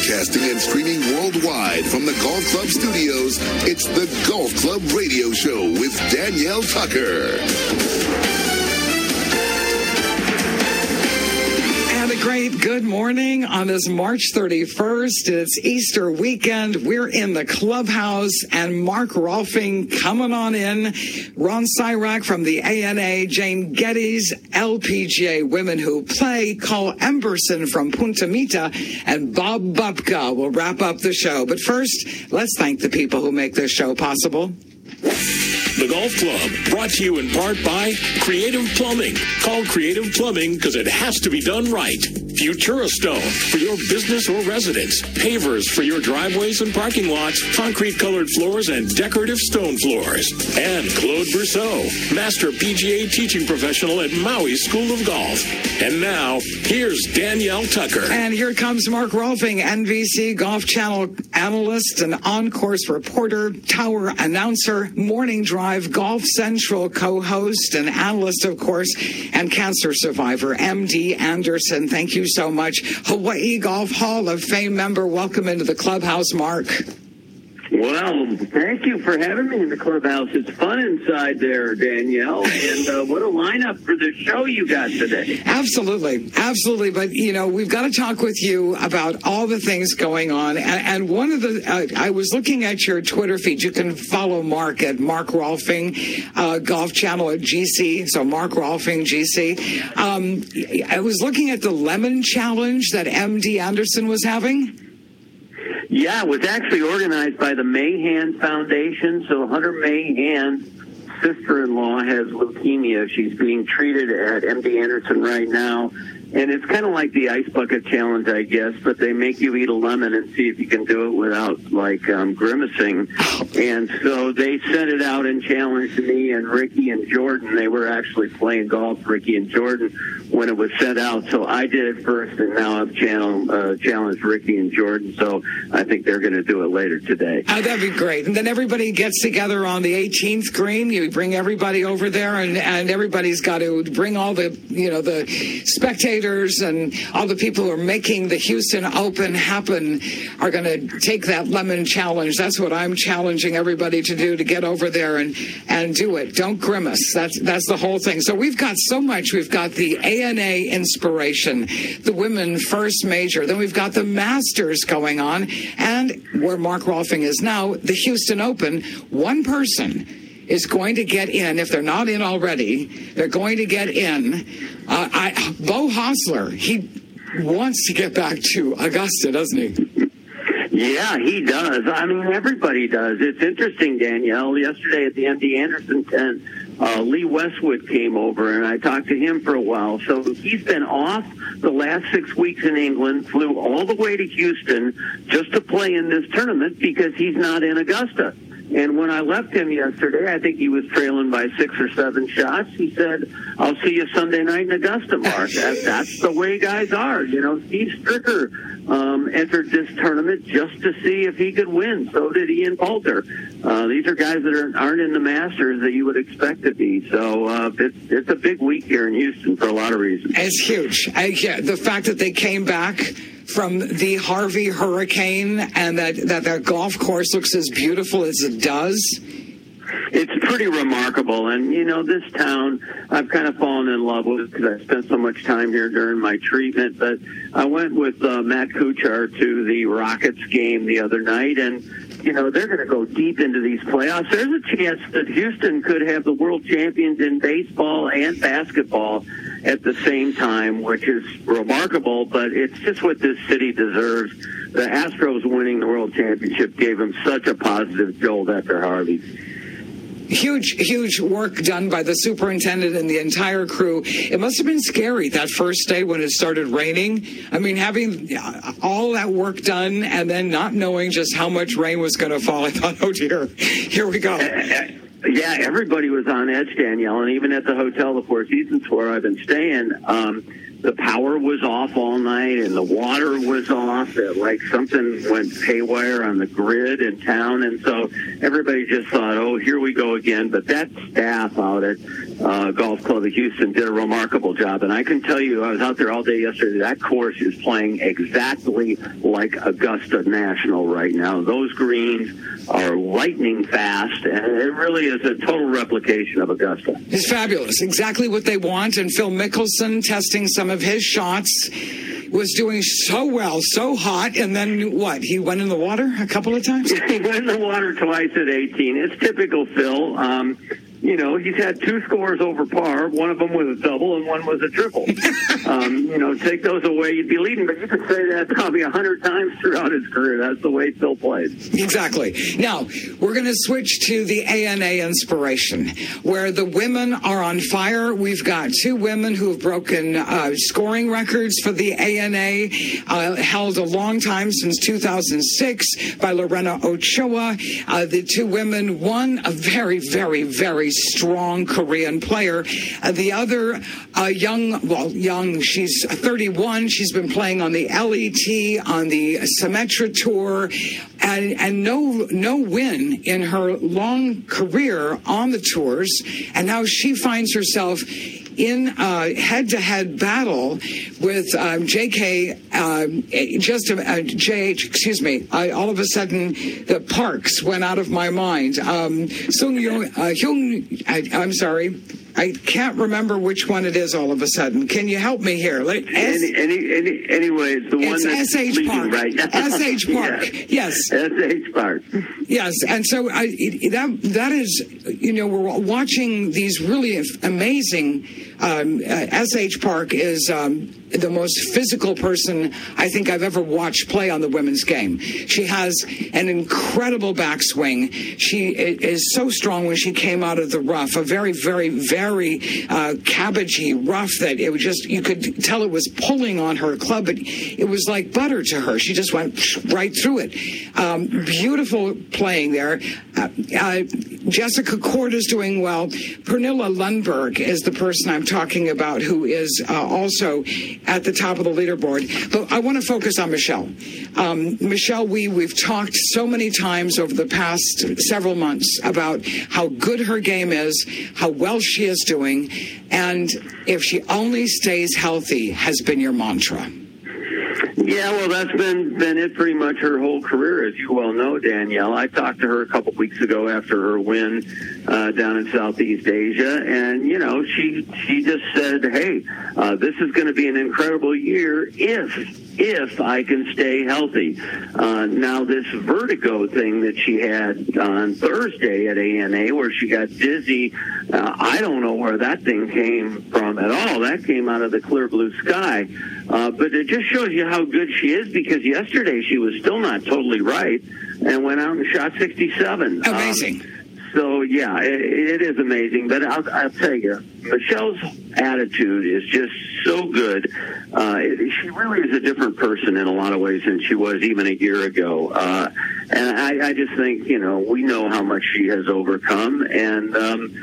Broadcasting and streaming worldwide from the Golf Club studios, it's the Golf Club Radio Show with Danielle Tucker. And a great good morning on this March 31st. It's Easter weekend. We're in the clubhouse, and Mark Rolfing coming on in. Ron Cyrack from the ANA, Jane Geddes, LPGA Women Who Play, Cole Emberson from Punta Mita, and Bob Bubka will wrap up the show. But first, let's thank the people who make this show possible. The Golf Club, brought to you in part by Creative Plumbing. Call Creative Plumbing because it has to be done right. Futurostone for your business or residence. Pavers for your driveways and parking lots. Concrete-colored floors and decorative stone floors. And Claude Brousseau, Master PGA teaching professional at Maui School of Golf. And now, here's Danielle Tucker. And here comes Mark Rolfing, NBC Golf Channel analyst and on-course reporter, tower announcer, morning drive, Golf Central co-host and analyst, of course, and cancer survivor, MD Anderson. Thank you so much. Hawaii Golf Hall of Fame member. Welcome into the clubhouse, Mark. Well, thank you for having me in the clubhouse. It's fun inside there, Danielle. And what a lineup for the show you got today. Absolutely. Absolutely. But, you know, we've got to talk with you about all the things going on. And one of the, I was looking at your Twitter feed. You can follow Mark at Mark Rolfing, Golf Channel at GC. So Mark Rolfing, GC. I was looking at the Lemon Challenge that MD Anderson was having. Yeah, it was actually organized by the Mahan Foundation. So Hunter Mahan's sister-in-law has leukemia. She's being treated at MD Anderson right now. And it's kind of like the Ice Bucket Challenge, I guess, but they make you eat a lemon and see if you can do it without, like, grimacing. And so they sent it out and challenged me and Ricky and Jordan. They were actually playing golf, Ricky and Jordan, when it was sent out. So I did it first, and now I've challenged Ricky and Jordan. So I think they're going to do it later today. Oh, that'd be great. And then everybody gets together on the 18th green. You bring everybody over there, and everybody's got to bring all the, you know, the spectators and all the people who are making the Houston Open happen are going to take that lemon challenge. That's what I'm challenging everybody to do, to get over there and do it. Don't grimace. That's the whole thing. So we've got so much. We've got the ANA Inspiration, the Women First Major. Then we've got the Masters going on. And where Mark Rolfing is now, the Houston Open. One person is going to get in. If they're not in already, they're going to get in. Beau Hossler, he wants to get back to Augusta, doesn't he? Yeah, he does. I mean, everybody does. It's interesting, Danielle. Yesterday at the MD Anderson tent, Lee Westwood came over, and I talked to him for a while. So he's been off the last 6 weeks in England, flew all the way to Houston just to play in this tournament because he's not in Augusta. And when I left him yesterday, I think he was trailing by 6 or 7 shots. He said, I'll see you Sunday night in Augusta, Mark. That's the way guys are. You know, Steve Stricker entered this tournament just to see if he could win. So did Ian Poulter. These are guys that aren't in the Masters that you would expect to be. So it's a big week here in Houston for a lot of reasons. It's huge. The fact that they came back from the Harvey hurricane and that their golf course looks as beautiful as it does. It's pretty remarkable. And, you know, this town I've kind of fallen in love with because I spent so much time here during my treatment. But I went with Matt Kuchar to the Rockets game the other night, and you know, they're going to go deep into these playoffs. There's a chance that Houston could have the world champions in baseball and basketball at the same time, which is remarkable, but it's just what this city deserves. The Astros winning the world championship gave them such a positive jolt after Harvey. Huge work done by the superintendent and the entire crew. It must have been scary that first day when it started raining. I mean, having all that work done and then not knowing just how much rain was going to fall. I thought, oh dear, here we go. Yeah, everybody was on edge, Danielle, and even at the hotel, the Four Seasons where I've been staying, the power was off all night and the water was off. Like something went haywire on the grid in town. And so everybody just thought, oh, here we go again. But that staff out at Golf Club of Houston did a remarkable job. And I can tell you, I was out there all day yesterday. That course is playing exactly like Augusta National right now. Those greens are lightning fast, and it really is a total replication of Augusta. It's fabulous. Exactly what they want. And Phil Mickelson testing some of his shots was doing so well, so hot, and then what? He went in the water a couple of times? He went in the water twice at 18. It's typical Phil. You know, he's had 2 scores over par. One of them was a double and one was a triple. You know, take those away, you'd be leading. But you could say that probably 100 times throughout his career. That's the way Phil plays. Exactly. Now, we're going to switch to the ANA Inspiration, where the women are on fire. We've got 2 women who have broken scoring records for the ANA, held a long time, since 2006, by Lorena Ochoa. The 2 women, one a very, very, very strong Korean player. The other, young, she's 31. She's been playing on the LET, on the Symetra Tour, and no win in her long career on the tours. And now she finds herself in a head-to-head battle with JH, excuse me. All of a sudden, the Parks went out of my mind. I'm sorry. I can't remember which one it is all of a sudden. Can you help me here? Anyways, the one that's S.H. Park. Right now. S.H. Park. Yes. S.H. Park. Yes. And so that is, you know, we're watching these really amazing. S.H. Park is the most physical person I think I've ever watched play on the women's game. She has an incredible backswing. She is so strong when she came out of the rough, a very, very, very cabbagey rough that it was just, you could tell it was pulling on her club, but it was like butter to her. She just went right through it. Beautiful playing there. Jessica Cord is doing well. Pernilla Lundberg is the person I'm talking about, who is also at the top of the leaderboard. But I want to focus on Michelle. Michelle, we've talked so many times over the past several months about how good her game is, how well she is doing, and if she only stays healthy has been your mantra. Yeah, well, that's been it pretty much her whole career, as you well know, Danielle. I talked to her a couple weeks ago after her win down in Southeast Asia, and, you know, she just said, hey, this is going to be an incredible year if I can stay healthy. Now, this vertigo thing that she had on Thursday at ANA, where she got dizzy, I don't know where that thing came from at all. That came out of the clear blue sky. But it just shows you how good she is, because yesterday she was still not totally right and went out and shot 67. Amazing. So, yeah, it is amazing. But I'll tell you, Michelle's attitude is just so good. She really is a different person in a lot of ways than she was even a year ago. And I just think, you know, we know how much she has overcome. And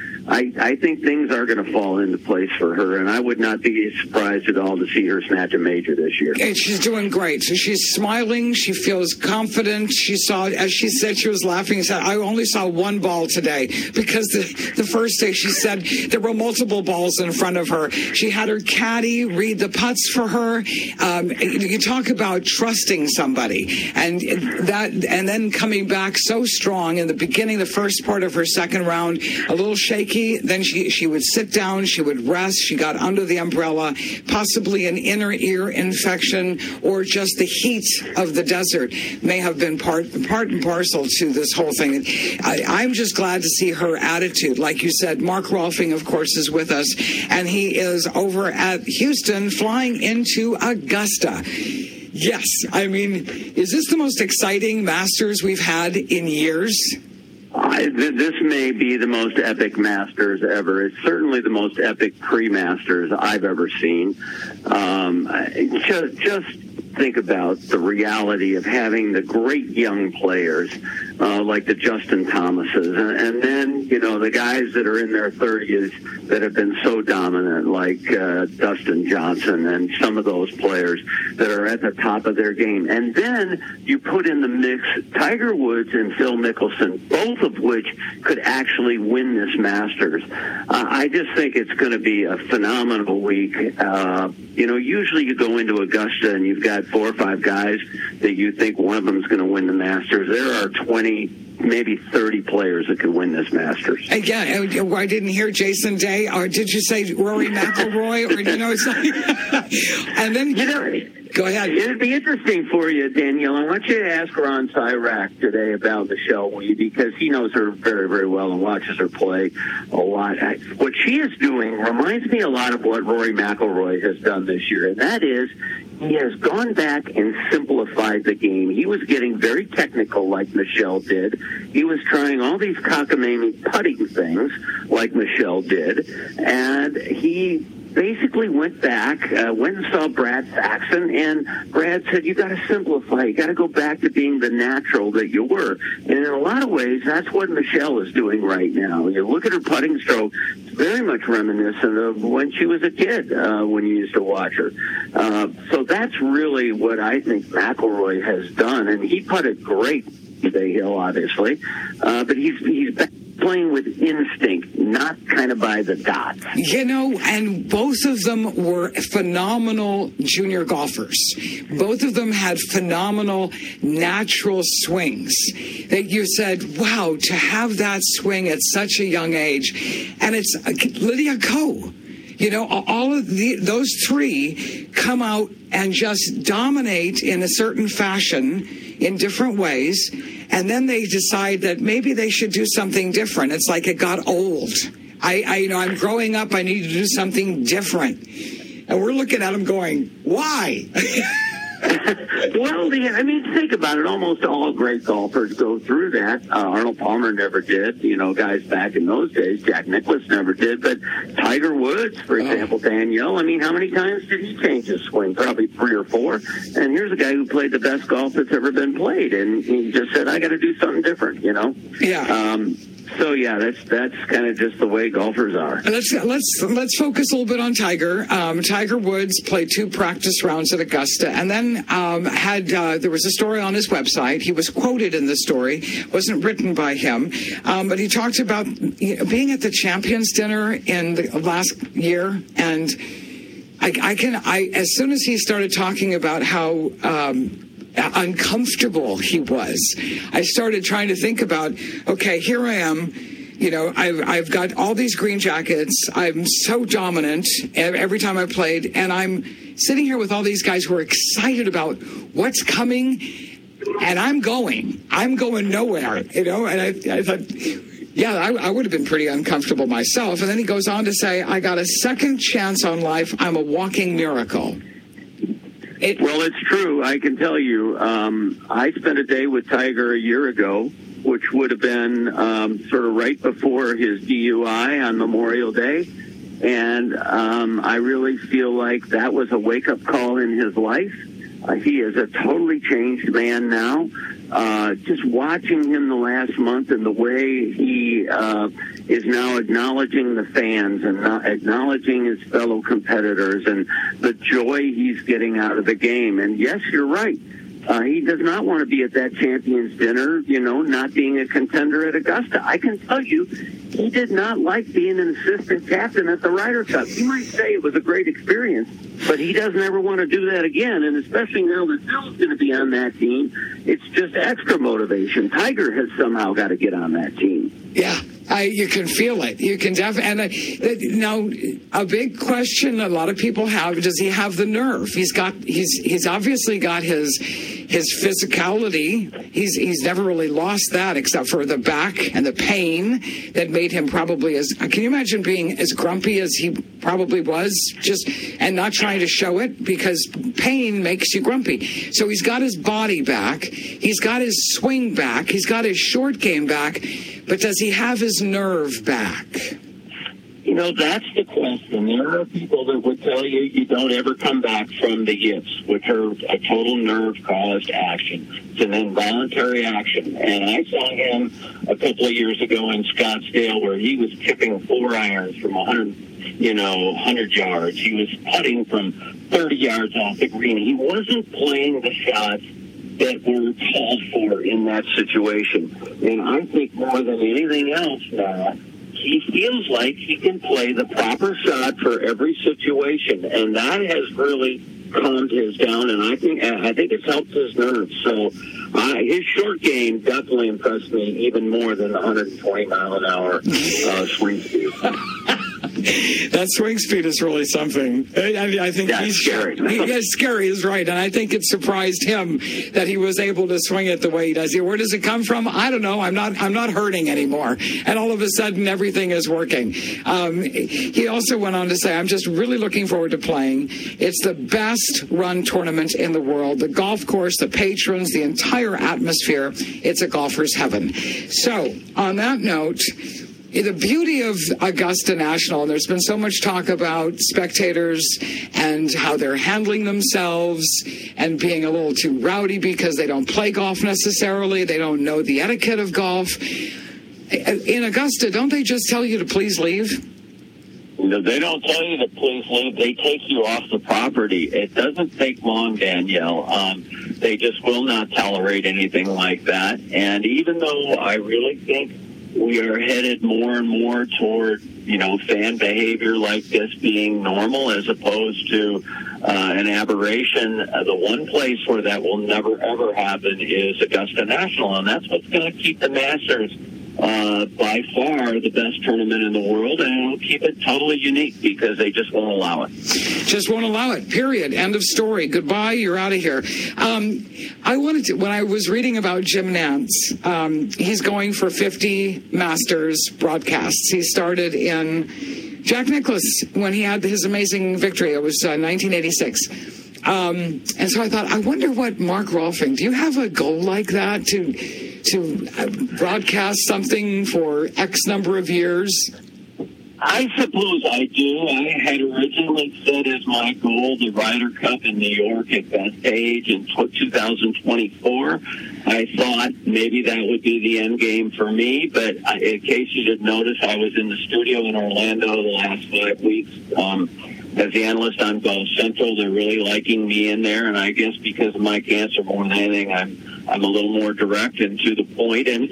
I think things are going to fall into place for her. And I would not be surprised at all to see her snatch a major this year. And she's doing great. So she's smiling. She feels confident. She saw, as she said, she was laughing and said, I only saw one ball today, because the first day she said there were multiple balls in front of her. She had her caddy read the putts for her. You talk about trusting somebody, and then coming back so strong in the beginning, the first part of her second round, a little shaky. Then she would sit down, she would rest. She got under the umbrella, possibly an inner ear infection, or just the heat of the desert may have been part and parcel to this whole thing. I'm just glad to see her attitude. Like you said, Mark Rolfing, of course, is with us, and he is over at Houston flying into Augusta. Yes, I mean, is this the most exciting Masters we've had in years? This may be the most epic Masters ever. It's certainly the most epic pre-Masters I've ever seen. Just think about the reality of having the great young players like the Justin Thomases, and then, you know, the guys that are in their 30s that have been so dominant, like Dustin Johnson and some of those players that are at the top of their game. And then you put in the mix Tiger Woods and Phil Mickelson, both of which could actually win this Masters. I just think it's going to be a phenomenal week. You know, usually you go into Augusta and you've got 4 or 5 guys that you think one of them is going to win the Masters. There are 20, maybe 30 players that can win this Masters. Yeah, I didn't hear Jason Day, or did you say Rory McIlroy, or, you know, it's like, and then, you know, go ahead. It'd be interesting for you, Danielle. I want you to ask Ron Syrak today about Michelle Wie, because he knows her very, very well and watches her play a lot. What she is doing reminds me a lot of what Rory McIlroy has done this year, and that is he has gone back and simplified the game. He was getting very technical like Michelle did. He was trying all these cockamamie putting things like Michelle did, and he basically went back, went and saw Brad Faxon, and Brad said, you got to simplify. You got to go back to being the natural that you were. And in a lot of ways, that's what Michelle is doing right now. You look at her putting stroke, it's very much reminiscent of when she was a kid, when you used to watch her. So that's really what I think McIlroy has done. And he putted great Bay Hill, obviously, but he's back playing with instinct, not kind of by the dots. You know, and both of them were phenomenal junior golfers. Both of them had phenomenal natural swings that you said, wow, to have that swing at such a young age. And it's Lydia Ko. You know, all of those three come out and just dominate in a certain fashion in different ways. And then they decide that maybe they should do something different. It's like it got old. You know, I'm growing up. I need to do something different. And we're looking at them going, why? Well, I mean, think about it. Almost all great golfers go through that. Arnold Palmer never did. You know, guys back in those days, Jack Nicklaus never did. But Tiger Woods, for example, Danielle, I mean, how many times did he change his swing? Probably 3 or 4. And here's a guy who played the best golf that's ever been played. And he just said, I got to do something different, you know? Yeah. So yeah, that's kind of just the way golfers are. Let's focus a little bit on Tiger. Tiger Woods played 2 practice rounds at Augusta, and then there was a story on his website. He was quoted in the story, wasn't written by him, but he talked about being at the Champions Dinner in the last year, and I as soon as he started talking about how uncomfortable he was, I started trying to think about, okay, here I am, you know, I've got all these green jackets, I'm so dominant every time I played, and I'm sitting here with all these guys who are excited about what's coming, and I'm going nowhere, you know. And I thought, yeah, I would have been pretty uncomfortable myself. And then he goes on to say, I got a second chance on life, I'm a walking miracle. Well, it's true. I can tell you, I spent a day with Tiger a year ago, which would have been sort of right before his DUI on Memorial Day. And I really feel like that was a wake-up call in his life. He is a totally changed man now. Just watching him the last month and the way he is now acknowledging the fans and acknowledging his fellow competitors and the joy he's getting out of the game. And yes, you're right. He does not want to be at that Champions Dinner, you know, not being a contender at Augusta. I can tell you, he did not like being an assistant captain at the Ryder Cup. You might say it was a great experience, but he doesn't ever want to do that again. And especially now that Phil's going to be on that team, it's just extra motivation. Tiger has somehow got to get on that team. Yeah. You can feel it. You can definitely. Now, a big question a lot of people have: does he have the nerve? He's obviously got his physicality. He's never really lost that, except for the back and the pain that made him probably as. Can you imagine being as grumpy as he probably was, and not trying to show it because pain makes you grumpy? So he's got his body back. He's got his swing back. He's got his short game back. But does he have his nerve back? You know, that's the question. There are people that would tell you you don't ever come back from the yips, which are a total nerve-caused action. It's an involuntary action. And I saw him a couple of years ago in Scottsdale where he was tipping 4 irons from 100 yards. He was putting from 30 yards off the green. He wasn't playing the shots that were called for in that situation. And I think more than anything else now, he feels like he can play the proper shot for every situation, and that has really calmed his down. And I think it's helped his nerves. So his short game definitely impressed me even more than the 120 mile an hour swing speed. That swing speed is really something. I think he's scary. Scary is right, and I think it surprised him that he was able to swing it the way he does. Where does it come from? I don't know. I'm not hurting anymore, and all of a sudden everything is working. He also went on to say, "I'm just really looking forward to playing. It's the best run tournament in the world. The golf course, the patrons, the entire atmosphere. It's a golfer's heaven." So, on that note, the beauty of Augusta National, and there's been so much talk about spectators and how they're handling themselves and being a little too rowdy because they don't play golf necessarily. They don't know the etiquette of golf. In Augusta, don't they just tell you to please leave? No, they don't tell you to please leave. They take you off the property. It doesn't take long, Danielle. They just will not tolerate anything like that. And even though I really think we are headed more and more toward, fan behavior like this being normal as opposed to an aberration. The one place where that will never, ever happen is Augusta National, and that's what's going to keep the Masters by far the best tournament in the world, and it'll keep it totally unique because they just won't allow it. Just won't allow it, period. End of story. Goodbye, you're out of here. When I was reading about Jim Nance, he's going for 50 Masters broadcasts. He started in Jack Nicklaus when he had his amazing victory. It was 1986. And so I thought, I wonder what Mark Rolfing, do you have a goal like that to broadcast something for X number of years? I suppose I do. I had originally set as my goal the Ryder Cup in New York at Bethpage in 2024. I thought maybe that would be the end game for me, but in case you didn't notice, I was in the studio in Orlando the last 5 weeks as the analyst on Golf Central. They're really liking me in there, and I guess because of my cancer more than anything, I'm a little more direct and to the point, and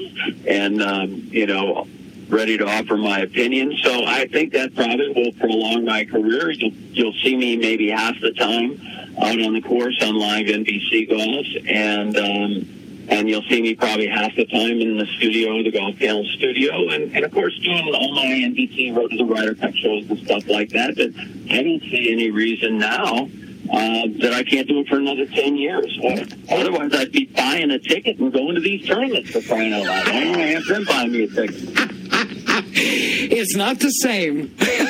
ready to offer my opinion. So I think that probably will prolong my career. You'll see me maybe half the time out on the course on live NBC Golf, and you'll see me probably half the time in the studio, the Golf Channel studio, and of course doing all my NBC Road to the Ryder Cup shows and stuff like that. But I don't see any reason now that I can't do it for another 10 years. Otherwise, I'd be buying a ticket and going to these tournaments for crying out loud. I don't have them buying me a ticket. It's not the same.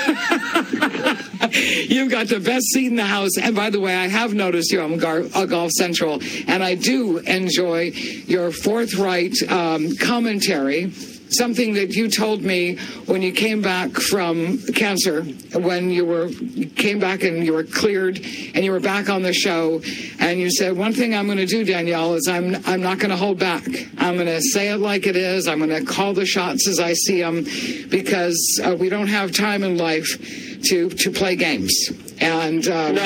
You've got the best seat in the house. And by the way, I have noticed you on Golf Central, and I do enjoy your forthright commentary. Something that you told me when you came back from cancer, when you came back and you were cleared and you were back on the show, and you said, one thing I'm going to do, Danielle, is I'm not going to hold back. I'm going to say it like it is. I'm going to call the shots as I see them, because we don't have time in life to play games. And we don't,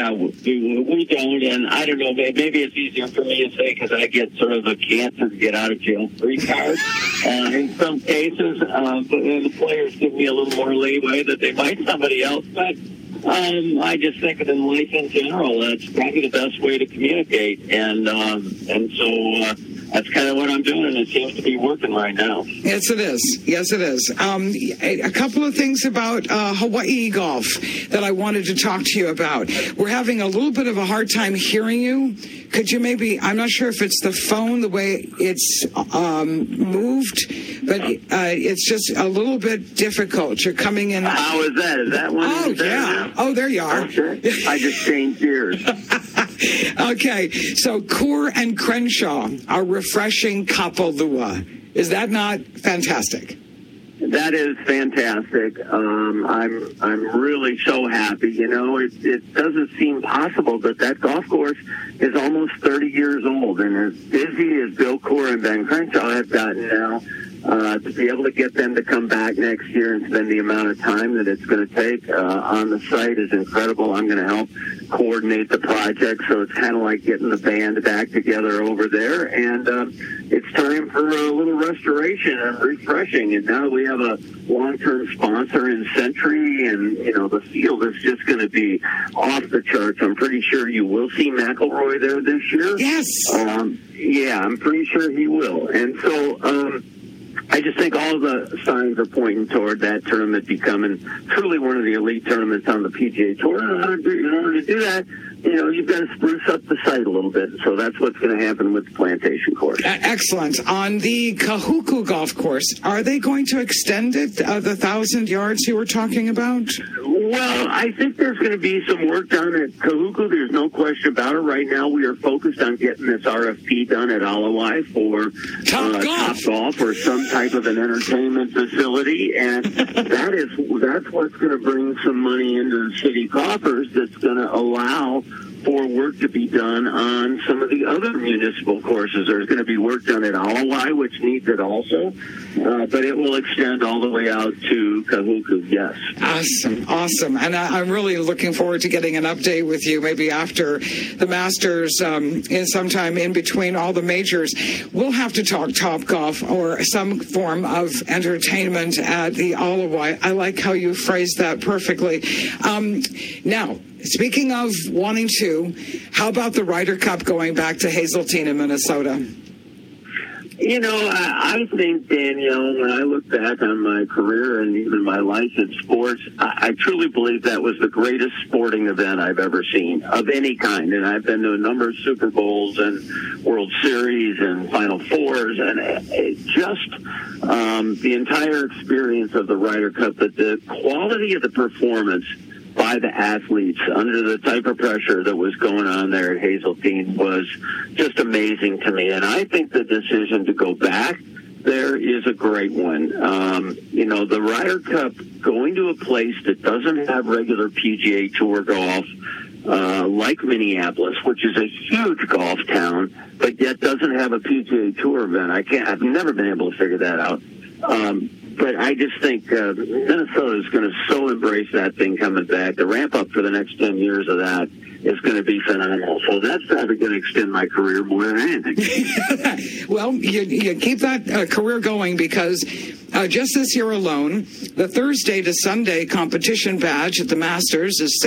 and I don't know, maybe it's easier for me to say because I get sort of a cancer get out of jail free card in some cases, but the players give me a little more leeway that they might somebody else. But I just think that in life in general, that's probably the best way to communicate, and so that's kind of what I'm doing, and it seems to be working right now. Yes, it is. Yes, it is. A couple of things about Hawaii golf that I wanted to talk to you about. We're having a little bit of a hard time hearing you. Could you maybe, I'm not sure if it's the phone, the way it's moved, but it's just a little bit difficult. You're coming in. How is that? Is that one? Oh, yeah. Now? Oh, there you are. Okay. I just changed gears. Okay, so Coore and Crenshaw are refreshing Kapalua. Is that not fantastic? That is fantastic. I'm really so happy. You know, it doesn't seem possible, but that golf course is almost 30 years old, and as busy as Bill Coore and Ben Crenshaw have gotten now, to be able to get them to come back next year and spend the amount of time that it's going to take on the site is incredible. I'm going to help coordinate the project, so it's kind of like getting the band back together over there, and it's time for a little restoration and refreshing. And now we have a long-term sponsor in Century, and you know the field is just going to be off the charts. I'm pretty sure you will see McIlroy there this year. Yes. Yeah, I'm pretty sure he will. And so I just think all the signs are pointing toward that tournament becoming truly one of the elite tournaments on the PGA Tour. And in order to do that, you know, you've got to spruce up the site a little bit. So that's what's going to happen with the Plantation course. Excellent. On the Kahuku golf course, are they going to extend it, the 1,000 yards you were talking about? Well, I think there's going to be some work done at Kahuku. There's no question about it. Right now, we are focused on getting this RFP done at Alawai for Top Golf or some type of an entertainment facility, and that's what's going to bring some money into the city coffers. That's going to allow for work to be done on some of the other municipal courses. There's going to be work done at Alawai, which needs it also, but it will extend all the way out to Kahuku, yes. Awesome. And I'm really looking forward to getting an update with you maybe after the Masters, in sometime in between all the majors. We'll have to talk Top Golf or some form of entertainment at the Alawai. I like how you phrased that perfectly. Now, speaking of wanting to, how about the Ryder Cup going back to Hazeltine in Minnesota? You know, I think, Danielle, when I look back on my career and even my life in sports, I truly believe that was the greatest sporting event I've ever seen of any kind. And I've been to a number of Super Bowls and World Series and Final Fours, and just the entire experience of the Ryder Cup, but the quality of the performance by the athletes under the type of pressure that was going on there at Hazeltine was just amazing to me. And I think the decision to go back there is a great one. You know, the Ryder Cup going to a place that doesn't have regular PGA Tour golf, like Minneapolis, which is a huge golf town, but yet doesn't have a PGA Tour event. I've never been able to figure that out. But I just think Minnesota is going to so embrace that thing coming back. The ramp up for the next 10 years of that is going to be phenomenal. So that's probably going to extend my career more than anything. Well, you keep that career going because just this year alone, the Thursday to Sunday competition badge at the Masters is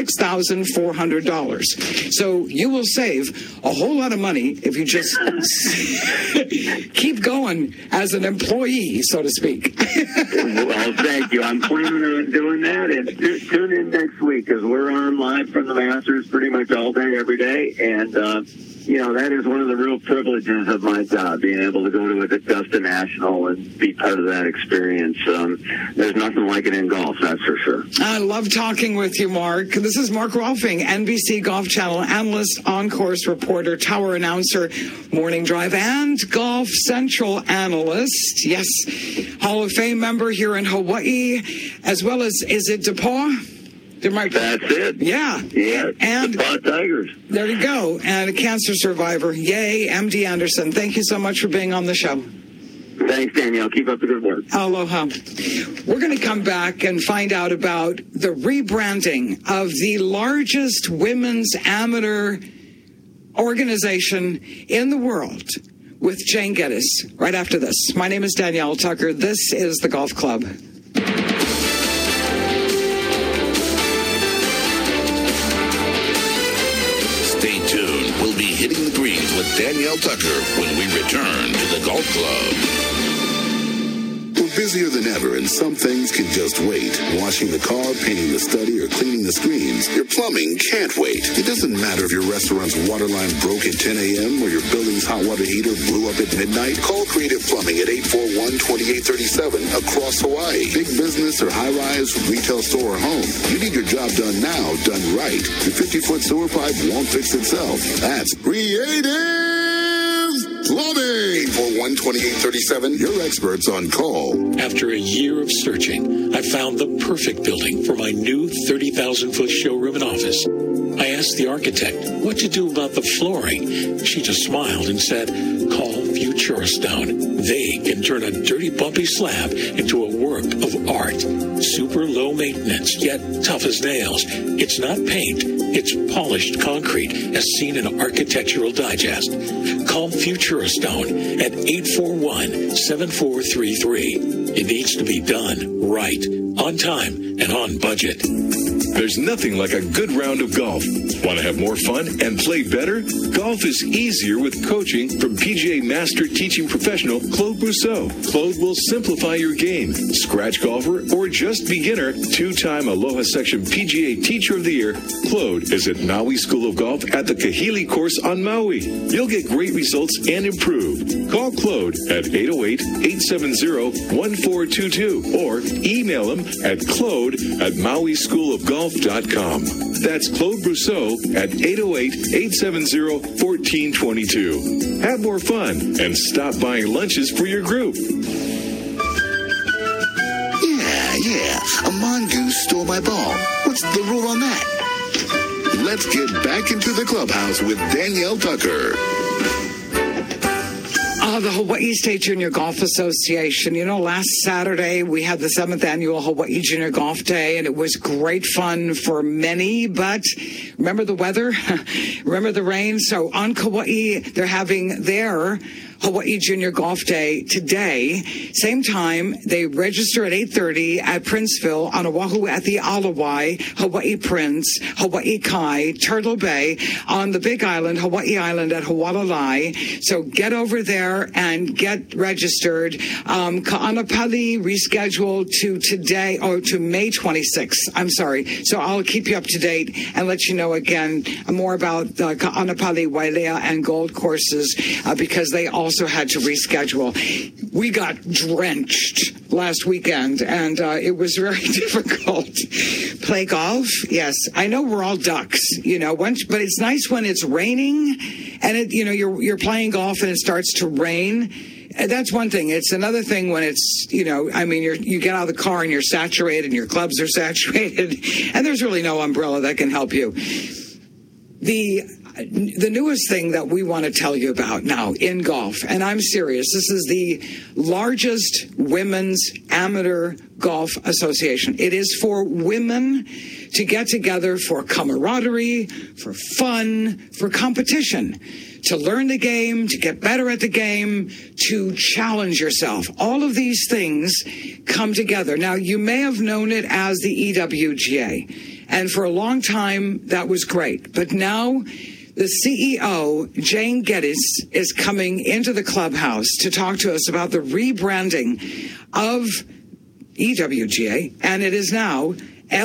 $6,400. So you will save a whole lot of money if you just keep going as an employee, so to speak. Well, thank you. I'm planning on doing that, and tune in next week because we're on live from the Masters pretty much all day, every day, and you know, that is one of the real privileges of my job, being able to go to Augusta National and be part of that experience. There's nothing like it in golf, that's for sure. I love talking with you, Mark. This is Mark Rolfing, NBC Golf Channel analyst, on-course reporter, tower announcer, Morning Drive, and Golf Central analyst. Yes, Hall of Fame member here in Hawaii, as well as, is it DePaul? That's it. Yeah. And the Tigers. There you go. And a cancer survivor. Yay, MD Anderson. Thank you so much for being on the show. Thanks, Danielle. Keep up the good work. Aloha. We're going to come back and find out about the rebranding of the largest women's amateur organization in the world with Jane Geddes right after this. My name is Danielle Tucker. This is the Golf Club. We'll be hitting the greens with Danielle Tucker when we return to the Golf Club. We're busier than ever, and some things can just wait. Washing the car, painting the study, or cleaning the screens. Your plumbing can't wait. It doesn't matter if your restaurant's water line broke at 10 a.m. or your building's hot water heater blew up at midnight. Call Creative Plumbing at 841-2837 across Hawaii. Big business or high-rise, retail store or home. You need your job done now, done right. Your 50-foot sewer pipe won't fix itself. That's Creative Plumbing. 12837, your experts on call. After a year of searching, I found the perfect building for my new 30,000-foot showroom and office. I asked the architect what to do about the flooring. She just smiled and said, call Futura Stone. They can turn a dirty, bumpy slab into a work of art. Super low maintenance, yet tough as nails. It's not paint, it's polished concrete, as seen in Architectural Digest. Call Futura Stone at 841-7433. It needs to be done right, on time, and on budget. There's nothing like a good round of golf. Want to have more fun and play better? Golf is easier with coaching from PGA Master Teaching Professional Claude Brousseau. Claude will simplify your game. Scratch golfer or just beginner, two-time Aloha Section PGA Teacher of the Year, Claude is at Maui School of Golf at the Kahili course on Maui. You'll get great results and improve. Call Claude at 808-870-1422 or email him at claude@mauischoolofgolf.com. That's Claude Brousseau at 808-870-1422. Have more fun and stop buying lunches for your group. Yeah. A mongoose stole my ball. What's the rule on that? Let's get back into the clubhouse with Danielle Tucker. The Hawaii State Junior Golf Association. You know, last Saturday we had the 7th annual Hawaii Junior Golf Day, and it was great fun for many, but remember the weather? Remember the rain? So on Kauai, they're having their Hawaii Junior Golf Day today. Same time, they register at 8:30 at Princeville, on Oahu at the Alawai, Hawaii Prince, Hawaii Kai, Turtle Bay, on the Big Island, Hawaii Island at Hualalai. So get over there and get registered. Ka'anapali rescheduled to today, or to May 26th. I'm sorry. So I'll keep you up to date and let you know again more about the Ka'anapali, Wailea, and Gold courses because they also had to reschedule. We got drenched last weekend, and it was very difficult. Play golf? Yes. I know we're all ducks, but it's nice when it's raining and you're playing golf and it starts to rain. That's one thing. It's another thing when it's, you get out of the car and you're saturated and your clubs are saturated and there's really no umbrella that can help you. The newest thing that we want to tell you about now in golf, and I'm serious, this is the largest women's amateur golf association. It is for women to get together for camaraderie, for fun, for competition, to learn the game, to get better at the game, to challenge yourself. All of these things come together. Now, you may have known it as the EWGA, and for a long time, that was great. But now, the CEO, Jane Geddes, is coming into the clubhouse to talk to us about the rebranding of EWGA, and it is now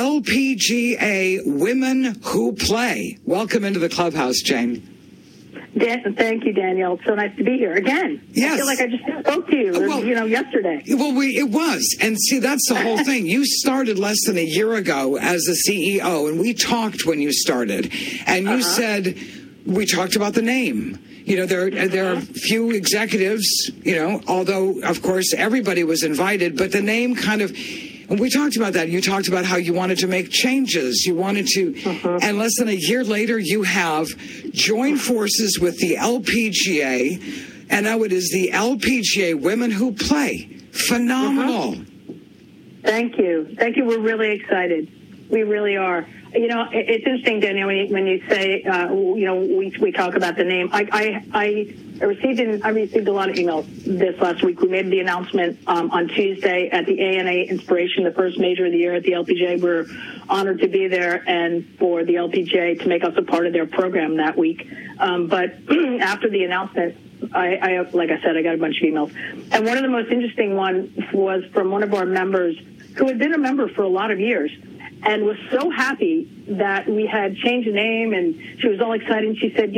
LPGA Women Who Play. Welcome into the clubhouse, Jane. Thank you, Danielle. It's so nice to be here again. Yes. I feel like I just spoke to you, yesterday. Well, it was. And see, that's the whole thing. You started less than a year ago as the CEO, and we talked when you started. And you said, we talked about the name. There are few executives, although, of course, everybody was invited, but the name kind of... And we talked about that. You talked about how you wanted to make changes. You wanted to, and less than a year later, you have joined forces with the LPGA, and now it is the LPGA Women Who Play. Phenomenal. Thank you. We're really excited. We really are. It's interesting, Danielle, when you say, we talk about the name. I received a lot of emails this last week. We made the announcement on Tuesday at the ANA Inspiration, the first major of the year at the LPGA. We're honored to be there and for the LPGA to make us a part of their program that week. But after the announcement, I like I said, I got a bunch of emails. And one of the most interesting ones was from one of our members who had been a member for a lot of years and was so happy that we had changed the name, and she was all excited. She said,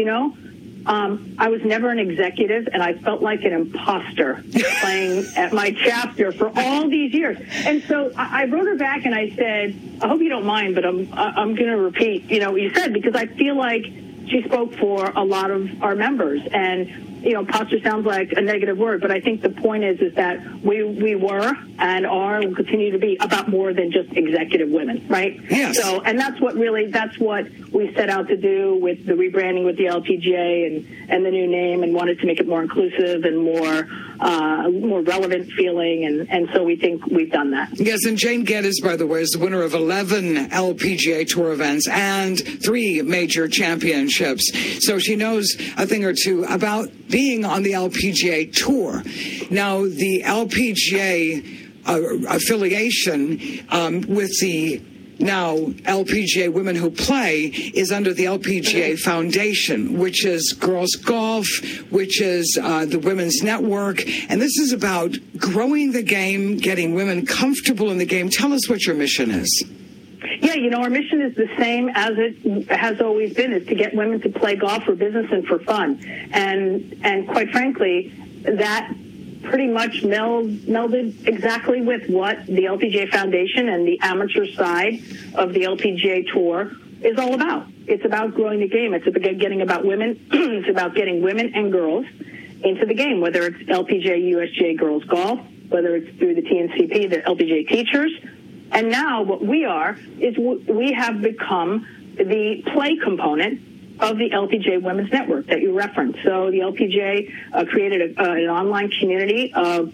I was never an executive, and I felt like an imposter playing at my chapter for all these years. And so I wrote her back, and I said, I hope you don't mind, but I'm going to repeat, what you said, because I feel like she spoke for a lot of our members. And, posture sounds like a negative word, but I think the point is that we were and are and will continue to be about more than just executive women, right? Yes. So, and that's what we set out to do with the rebranding with the LPGA and the new name, and wanted to make it more inclusive and more relevant feeling, and so we think we've done that. Yes, and Jane Geddes, by the way, is the winner of 11 LPGA Tour events and 3 major championships. So she knows a thing or two about being on the LPGA Tour. Now, the LPGA affiliation with the now LPGA Women Who Play is under the LPGA Foundation, which is Girls Golf, which is the Women's Network. And this is about growing the game, getting women comfortable in the game. Tell us what your mission is. Yeah, our mission is the same as it has always been, is to get women to play golf for business and for fun. And quite frankly, that pretty much melded exactly with what the LPGA Foundation and the amateur side of the LPGA Tour is all about. It's about growing the game. It's about getting about women. It's about getting women and girls into the game, whether it's LPGA, USGA Girls Golf, whether it's through the TNCP, the LPGA teachers. And now what we are is we have become the play component of the LPGA Women's Network that you referenced. So the LPGA created an online community of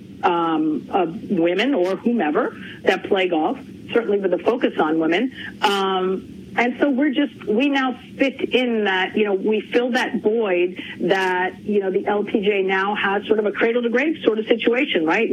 women or whomever that play golf, certainly with a focus on women. And so we now fit in that, we fill that void that, the LPGA now has sort of a cradle to grave sort of situation, right?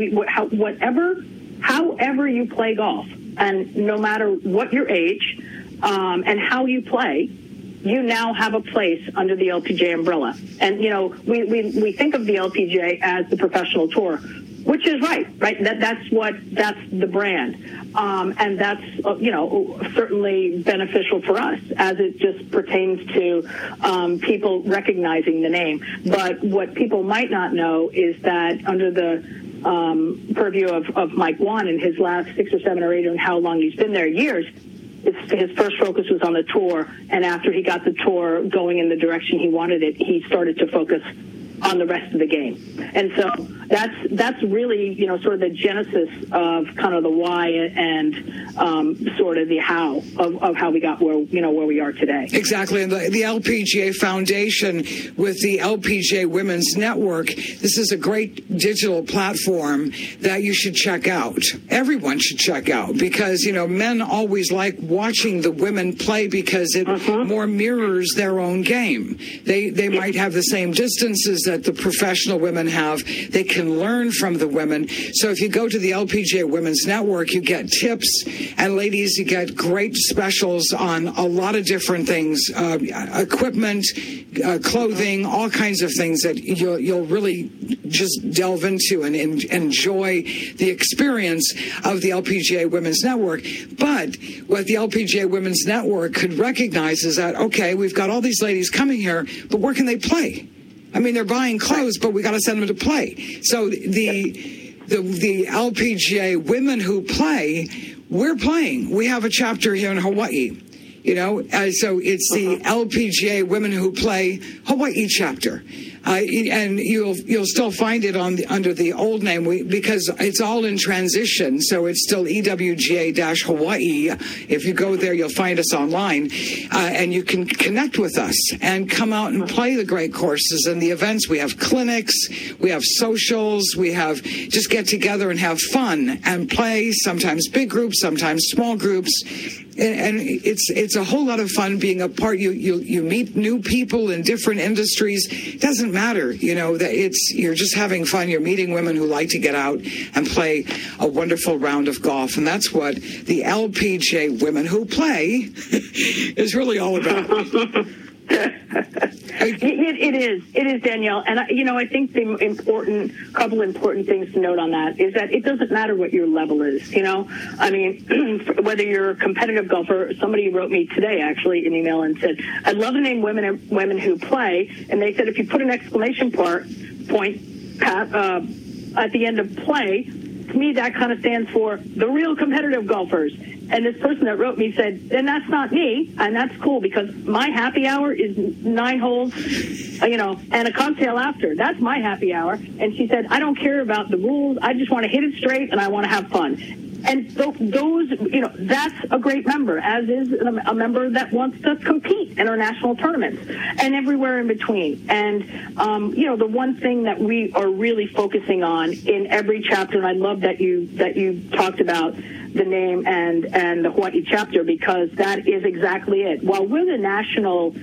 However you play golf, and no matter what your age and how you play, you now have a place under the LPGA umbrella. And, we think of the LPGA as the professional tour, which is right? That's the brand. And that's, certainly beneficial for us as it just pertains to people recognizing the name. But what people might not know is that under the purview of Mike Whan in his last 6 or 7 or 8, and how long he's been there, years, his first focus was on the tour, and after he got the tour going in the direction he wanted it, he started to focus on the rest of the game. And so that's really, sort of the genesis of kind of the why and sort of the how of how we got where we are today. Exactly. And the LPGA Foundation with the LPGA Women's Network, this is a great digital platform that you should check out. Everyone should check out because, men always like watching the women play because it more mirrors their own game. They might have the same distances that the professional women have. They can learn from the women. So if you go to the LPGA Women's Network, you get tips, and ladies, you get great specials on a lot of different things, equipment, clothing, all kinds of things that you'll really just delve into and enjoy the experience of the LPGA Women's Network. But what the LPGA Women's Network could recognize is that, okay, we've got all these ladies coming here, but where can they play? I mean, they're buying clothes, but we got to send them to play. So the LPGA Women Who Play, we're playing. We have a chapter here in Hawaii, so it's the LPGA Women Who Play Hawaii chapter. And you'll still find it under the old name because it's all in transition. So it's still EWGA-Hawaii. If you go there, you'll find us online, and you can connect with us and come out and play the great courses and the events. We have clinics, we have socials, we have just get together and have fun and play. Sometimes big groups, sometimes small groups. And it's a whole lot of fun being a part. You meet new people in different industries. It doesn't matter, that you're just having fun. You're meeting women who like to get out and play a wonderful round of golf. And that's what the LPGA Women Who Play is really all about. It is, Danielle. And, I think the couple important things to note on that is that it doesn't matter what your level is, I mean, whether you're a competitive golfer, somebody wrote me today, actually, an email and said, I love the name Women Who Play. And they said, if you put an exclamation point at the end of play, to me, that kind of stands for the real competitive golfers. And this person that wrote me said, then that's not me, and that's cool because my happy hour is 9 holes, and a cocktail after. That's my happy hour. And she said, I don't care about the rules. I just want to hit it straight, and I want to have fun. And those, that's a great member, as is a member that wants to compete in our national tournaments and everywhere in between. And, the one thing that we are really focusing on in every chapter, and I love that you talked about the name and the Hawaii chapter, because that is exactly it. While we're the national,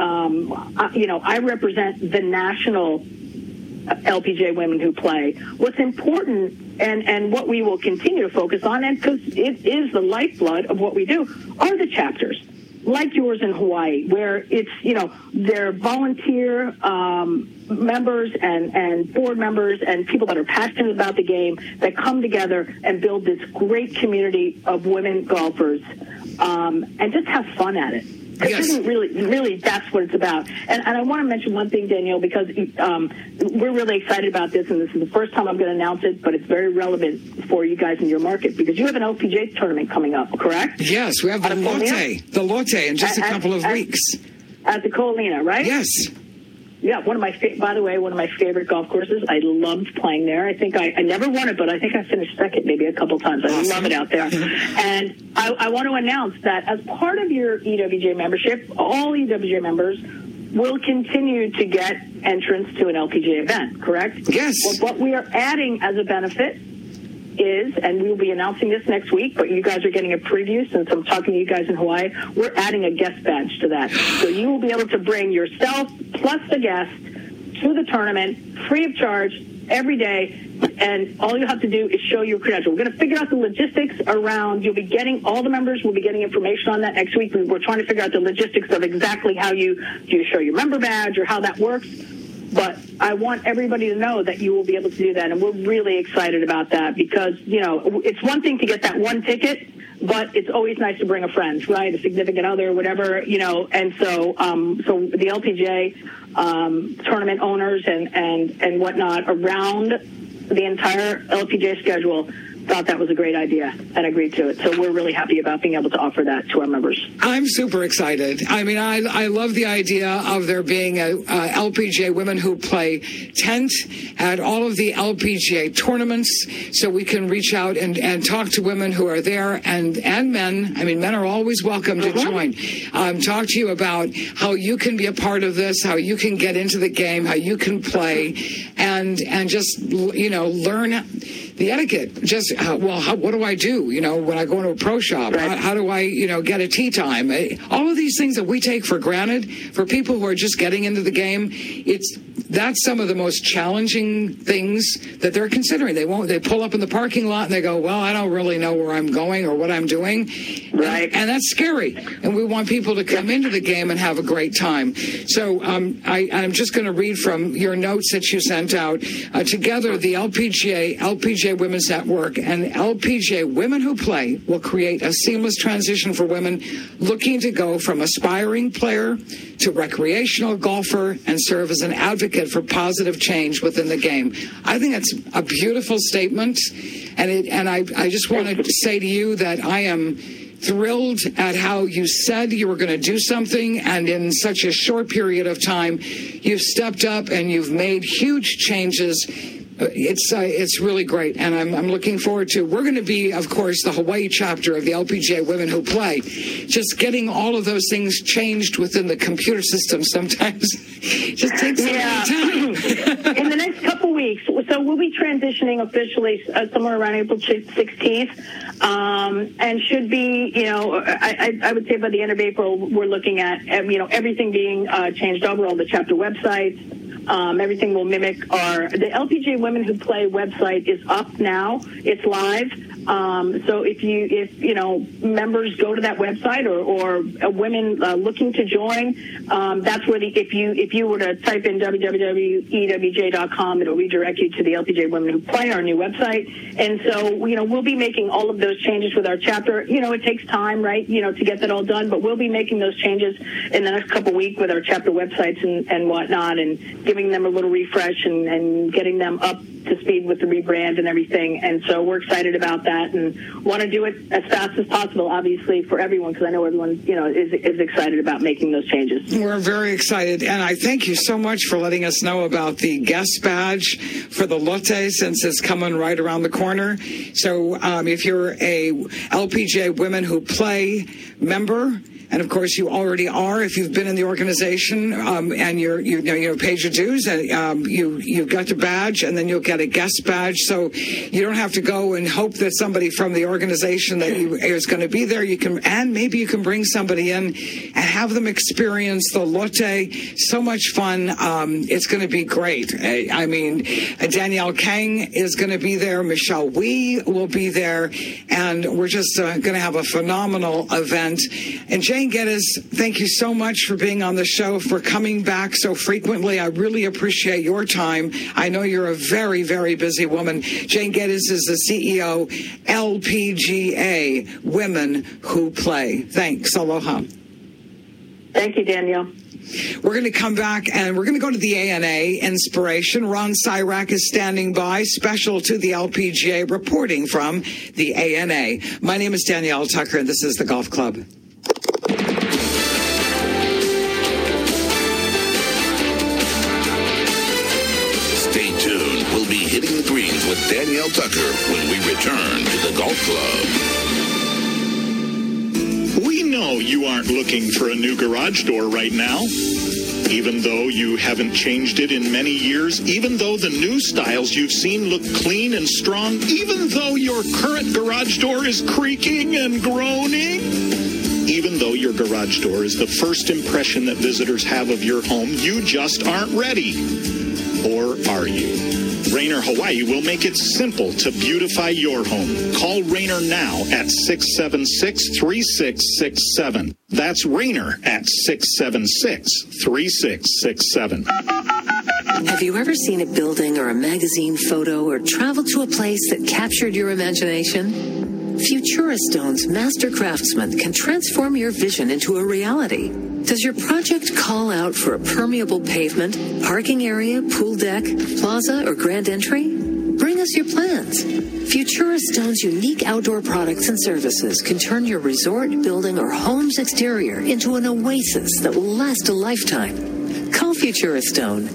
I represent the national LPGA women who play. What's important and what we will continue to focus on, and because it is the lifeblood of what we do, are the chapters like yours in Hawaii, where it's, they're volunteer members and board members and people that are passionate about the game that come together and build this great community of women golfers and just have fun at it. Yes. Isn't really, that's what it's about. And I want to mention one thing, Danielle, because we're really excited about this, and this is the first time I'm going to announce it, but it's very relevant for you guys in your market, because you have an LPGA tournament coming up, correct? Yes, we have the Lotte in just a couple of weeks. At the Colina, right? Yes. Yeah, by the way, one of my favorite golf courses. I loved playing there. I think I never won it, but I think I finished second maybe a couple times. I love it out there. And I want to announce that as part of your EWJ membership, all EWJ members will continue to get entrance to an LPGA event, correct? Yes. Well, what we are adding as a benefit is, and we'll be announcing this next week, but you guys are getting a preview since I'm talking to you guys in Hawaii, we're adding a guest badge to that. So you will be able to bring yourself plus the guest to the tournament free of charge every day, and all you have to do is show your credential. We're going to figure out the logistics around, all the members will be getting information on that next week. We're trying to figure out the logistics of exactly how do you show your member badge or how that works. But I want everybody to know that you will be able to do that, and we're really excited about that because, it's one thing to get that one ticket, but it's always nice to bring a friend, right, a significant other, whatever, and so the LPGA tournament owners and whatnot around the entire LPGA schedule thought that was a great idea and agreed to it. So we're really happy about being able to offer that to our members. I'm super excited. I mean, I love the idea of there being a LPGA Women Who Play tent at all of the LPGA tournaments, so we can reach out and talk to women who are there and men. I mean, men are always welcome to join. Talk to you about how you can be a part of this, how you can get into the game, how you can play, and just, learn the etiquette. Just, what do I do, when I go into a pro shop? Right. How do I, get a tee time? All of these things that we take for granted, for people who are just getting into the game, that's some of the most challenging things that they're considering. They pull up in the parking lot and they go, well, I don't really know where I'm going or what I'm doing. Right. And that's scary. And we want people to come into the game and have a great time. So I'm just going to read from your notes that you sent out. Together, the LPGA Women's Network and LPGA Women Who Play will create a seamless transition for women looking to go from aspiring player to recreational golfer and serve as an advocate for positive change within the game. I think that's a beautiful statement, and I just want to say to you that I am thrilled at how you said you were going to do something, and in such a short period of time, you've stepped up and you've made huge changes. It's really great, and I'm looking forward to. We're going to be, of course, the Hawaii chapter of the LPGA Women Who Play. Just getting all of those things changed within the computer system sometimes just takes a long time. In the next couple weeks, so we'll be transitioning officially somewhere around April 16th, and should be, I would say by the end of April, we're looking at, everything being changed over, all the chapter websites. Everything will mimic the LPGA Women Who Play website is up now. It's live. So if members go to that website or women looking to join, that's where if you were to type in www.ewj.com, it'll redirect you to the LPGA Women Who Play, our new website. And so, we'll be making all of those changes with our chapter. It takes time, right, to get that all done, but we'll be making those changes in the next couple of weeks with our chapter websites and whatnot, and giving them a little refresh and getting them up to speed with the rebrand and everything. And so we're excited about that and want to do it as fast as possible, obviously, for everyone, because I know everyone, is excited about making those changes. We're very excited. And I thank you so much for letting us know about the guest badge for the Lotte, since it's coming right around the corner. So if you're a LPGA Women Who Play member, and of course, you already are if you've been in the organization and you paid your dues, and you've got your badge, and then you'll get a guest badge. So you don't have to go and hope that somebody from the organization that is going to be there. Maybe you can bring somebody in and have them experience the Lotte. So much fun! It's going to be great. I mean, Danielle Kang is going to be there. Michelle Wee will be there, and we're just going to have a phenomenal event. And Jane Geddes, thank you so much for being on the show, for coming back so frequently. I really appreciate your time. I know you're a very, very busy woman. Jane Geddes is the CEO, LPGA Women Who Play. Thanks. Aloha. Thank you, Danielle. We're going to come back and we're going to go to the ANA Inspiration. Ron Cyrack is standing by, special to the LPGA, reporting from the ANA. My name is Danielle Tucker, and this is the Golf Club. Stay tuned. We'll be hitting the greens with Danielle Tucker when we return to the Golf Club. We know you aren't looking for a new garage door right now. Even though you haven't changed it in many years, even though the new styles you've seen look clean and strong, even though your current garage door is creaking and groaning, even though your garage door is the first impression that visitors have of your home, you just aren't ready. Or are you? Rainer Hawaii will make it simple to beautify your home. Call Rainer now at 676-3667. That's Rainer at 676-3667. Have you ever seen a building or a magazine photo or traveled to a place that captured your imagination? Futura Stone's master craftsman can transform your vision into a reality. Does your project call out for a permeable pavement, parking area, pool deck, plaza, or grand entry? Bring us your plans. Futura Stone's unique outdoor products and services can turn your resort, building, or home's exterior into an oasis that will last a lifetime. Call Futura Stone,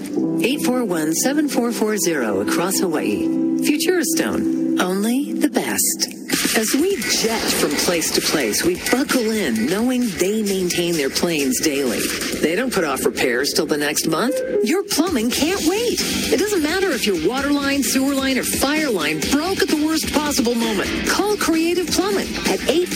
841-7440 across Hawaii. Futura Stone, only the best. As we jet from place to place, we buckle in knowing they maintain their planes daily. They don't put off repairs till the next month. Your plumbing can't wait. It doesn't matter if your water line, sewer line, or fire line broke at the worst possible moment. Call Creative Plumbing at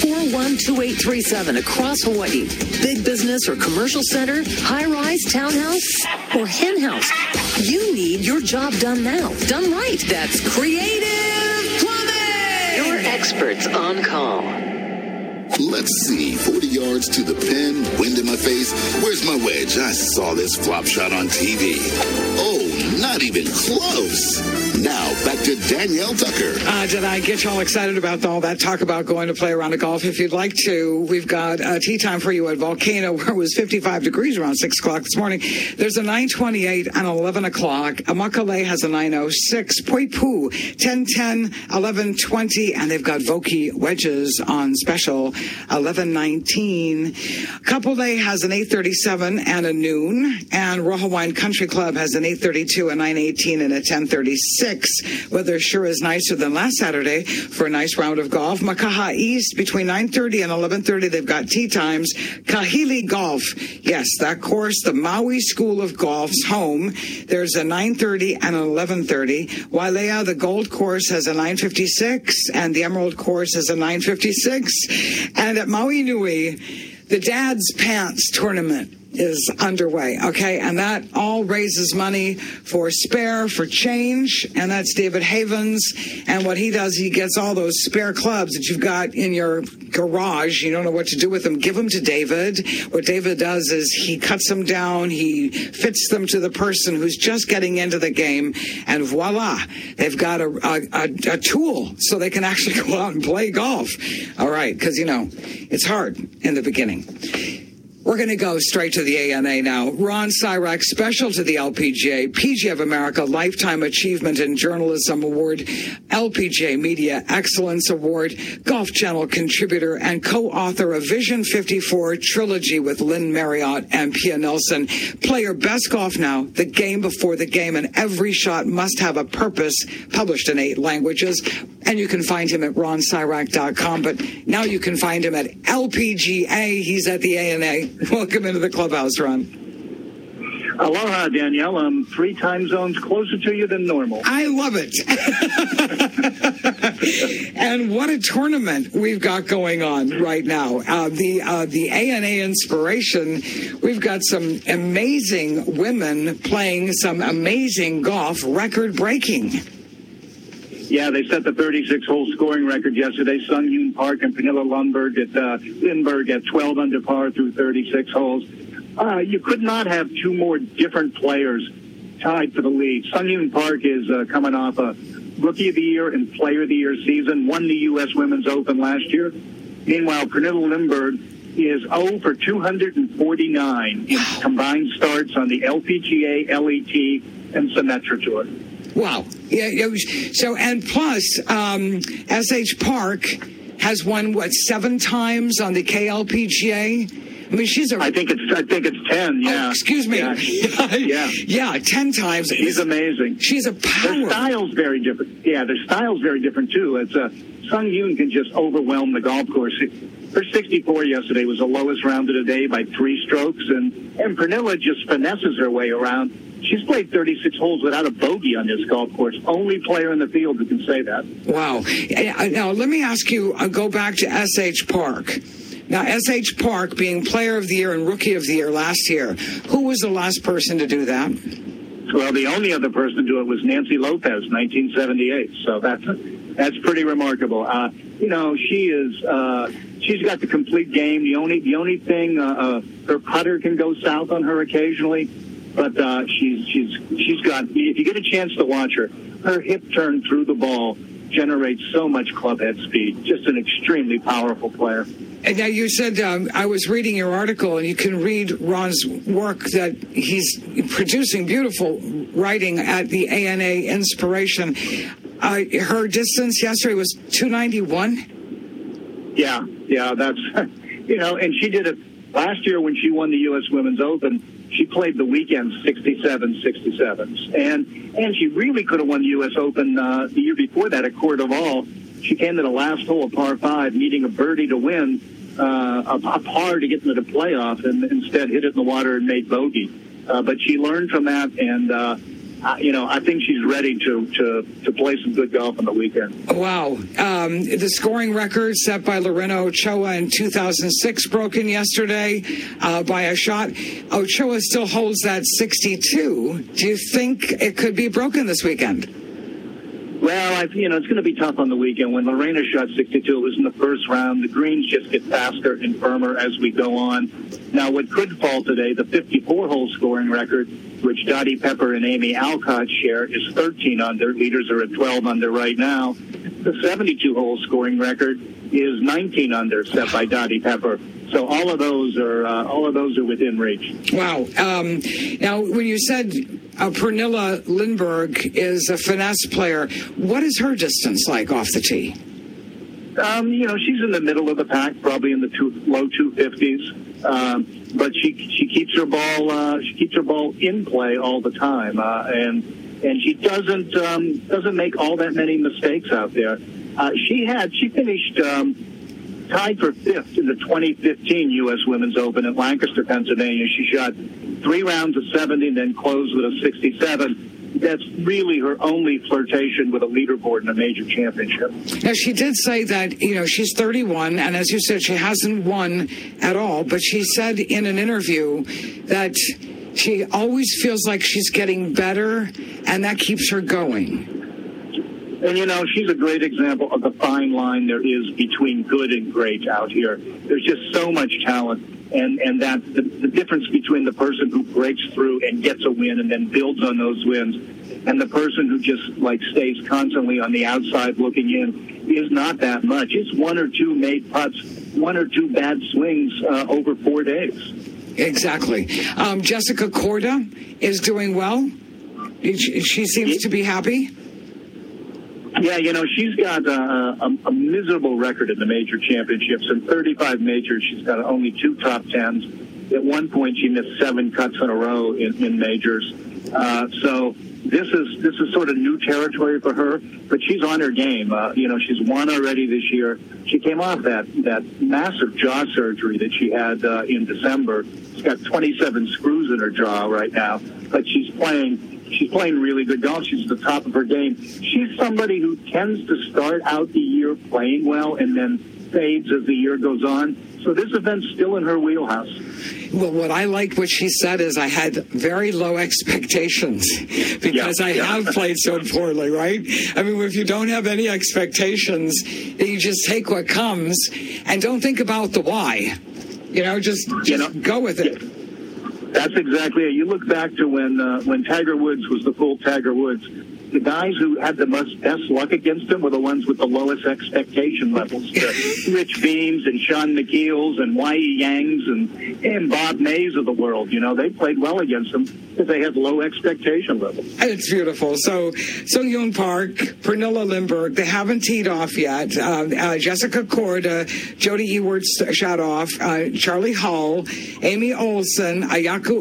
841-2837 across Hawaii. Big business or commercial center, high-rise, townhouse, or hen house. You need your job done now. Done right. That's Creative Plumbing. Your experts on call. Let's see, 40 yards to the pin, wind in my face. Where's my wedge? I saw this flop shot on TV. Oh, not even close. Now, back to Danielle Tucker. Did I get you all excited about all that talk about going to play a round of golf? If you'd like to, we've got a tee time for you at Volcano, where it was 55 degrees around 6 o'clock this morning. There's a 9:28 and 11 o'clock. Amakale has a 9:06. Poipu, 10:10, 11:20, and they've got Voki wedges on special, 11:19. Kapolei has an 8:37 and a noon, and Rojo Wine Country Club has an 8:32, a 9:18, and a 10:36. Weather sure is nicer than last Saturday for a nice round of golf. Makaha East between 9:30 and 11:30. They've got tee times. Kahili Golf, yes, that course, the Maui School of Golf's home. There's a 9:30 and an 11:30. Wailea, the Gold Course, has a 9:56, and the Emerald Course has a 9:56. And at Maui Nui, the Dad's Pants Tournament is underway, okay? And that all raises money for Spare for Change, and that's David Havens. And what he does, he gets all those spare clubs that you've got in your garage. You don't know what to do with them. Give them to David. What David does is he cuts them down, he fits them to the person who's just getting into the game, and voila, they've got a tool so they can actually go out and play golf. All right, because, it's hard in the beginning. We're going to go straight to the ANA now. Ron Cyrack, special to the LPGA, PGA of America Lifetime Achievement in Journalism Award, LPGA Media Excellence Award, Golf Channel contributor, and co-author of Vision 54 Trilogy with Lynn Marriott and Pia Nelson. Player Best Golf Now, The Game Before the Game, and Every Shot Must Have a Purpose, published in 8 languages. And you can find him at roncyrack.com, but now you can find him at LPGA. He's at the ANA. Welcome into the clubhouse, Ron. Aloha, Danielle. I'm 3 time zones closer to you than normal. I love it. And what a tournament we've got going on right now. The ANA Inspiration, we've got some amazing women playing some amazing golf, record-breaking. Yeah, they set the 36-hole scoring record yesterday. Sung Yoon Park and Pernilla Lundberg at 12 under par through 36 holes. You could not have 2 more different players tied for the lead. Sung Yoon Park is coming off a Rookie of the Year and Player of the Year season, won the U.S. Women's Open last year. Meanwhile, Pernilla Lundberg is 0 for 249 in combined starts on the LPGA, LET, and Symetra Tour. Wow. Yeah. So, and plus, S.H. Park has won, 7 times on the KLPGA? I mean, I think it's 10, yeah. Oh, excuse me. Yeah. Yeah, 10 times. She's amazing. She's a power. Their style's very different. Yeah, their style's very different, too. It's Sung Yoon can just overwhelm the golf course. Her 64 yesterday was the lowest round of the day by 3 strokes, and Pernilla just finesses her way around. She's played 36 holes without a bogey on this golf course. Only player in the field who can say that. Wow. Now, let me ask you, go back to S.H. Park. Now, S.H. Park being Player of the Year and Rookie of the Year last year, who was the last person to do that? Well, the only other person to do it was Nancy Lopez, 1978. So that's pretty remarkable. She's got the complete game. The only thing, her putter can go south on her occasionally. But she's got, if you get a chance to watch her hip turn through the ball generates so much clubhead speed. Just an extremely powerful player. And now you said, I was reading your article, and you can read Ron's work, that he's producing beautiful writing at the ANA Inspiration. Her distance yesterday was 291? Yeah, that's, and she did it last year when she won the U.S. Women's Open. She played the weekend 67-67s. And she really could have won the U.S. Open the year before that at Cordoval. She came to the last hole of par 5, needing a birdie to win, a par to get into the playoff, and instead hit it in the water and made bogey. But she learned from that, and I think she's ready to play some good golf on the weekend. Wow. The scoring record set by Lorena Ochoa in 2006 broken yesterday by a shot. Ochoa still holds that 62. Do you think it could be broken this weekend? Well, it's going to be tough on the weekend. When Lorena shot 62, it was in the first round. The greens just get faster and firmer as we go on. Now, what could fall today, the 54-hole scoring record, which Dottie Pepper and Amy Alcott share, is 13 under. Leaders are at 12 under right now. The 72-hole scoring record is 19 under, set by Dottie Pepper. So all of those are within reach. Wow. Now, when you said Pernilla Lundberg is a finesse player, what is her distance like off the tee? She's in the middle of the pack, probably in the low 250s. But she keeps her ball in play all the time, and she doesn't make all that many mistakes out there. She finished tied for 5th in the 2015 U.S. Women's Open at Lancaster, Pennsylvania. She shot 3 rounds of 70 and then closed with a 67. That's really her only flirtation with a leaderboard in a major championship. Now, she did say that, she's 31, and as you said, she hasn't won at all, but she said in an interview that she always feels like she's getting better, and that keeps her going. And, she's a great example of the fine line there is between good and great out here. There's just so much talent. And that the difference between the person who breaks through and gets a win and then builds on those wins and the person who just stays constantly on the outside looking in is not that much. It's 1 or 2 made putts, 1 or 2 bad swings over 4 days. Exactly. Jessica Korda is doing well. She seems to be happy. Yeah, she's got a miserable record in the major championships. In 35 majors, she's got only 2 top 10s. At one point, she missed 7 cuts in a row in majors. So this is sort of new territory for her, but she's on her game. She's won already this year. She came off that massive jaw surgery that she had in December. She's got 27 screws in her jaw right now, but she's playing really good golf. She's at the top of her game. She's somebody who tends to start out the year playing well and then fades as the year goes on. So this event's still in her wheelhouse. Well, what she said is I had very low expectations because I have played so poorly, right? I mean, if you don't have any expectations, you just take what comes and don't think about the why. Just go with it. That's exactly it. You look back to when Tiger Woods was the full Tiger Woods. The guys who had the best luck against him were the ones with the lowest expectation levels. Rich Beams and Sean McKeels and Y.E. Yangs and Bob Mays of the world. They played well against him because they had low expectation levels. It's beautiful. So Yoon Park, Pernilla Lindbergh, they haven't teed off yet. Jessica Korda, Jody Ewart-Shadoff, Charlie Hull, Amy Olsen, Ayaka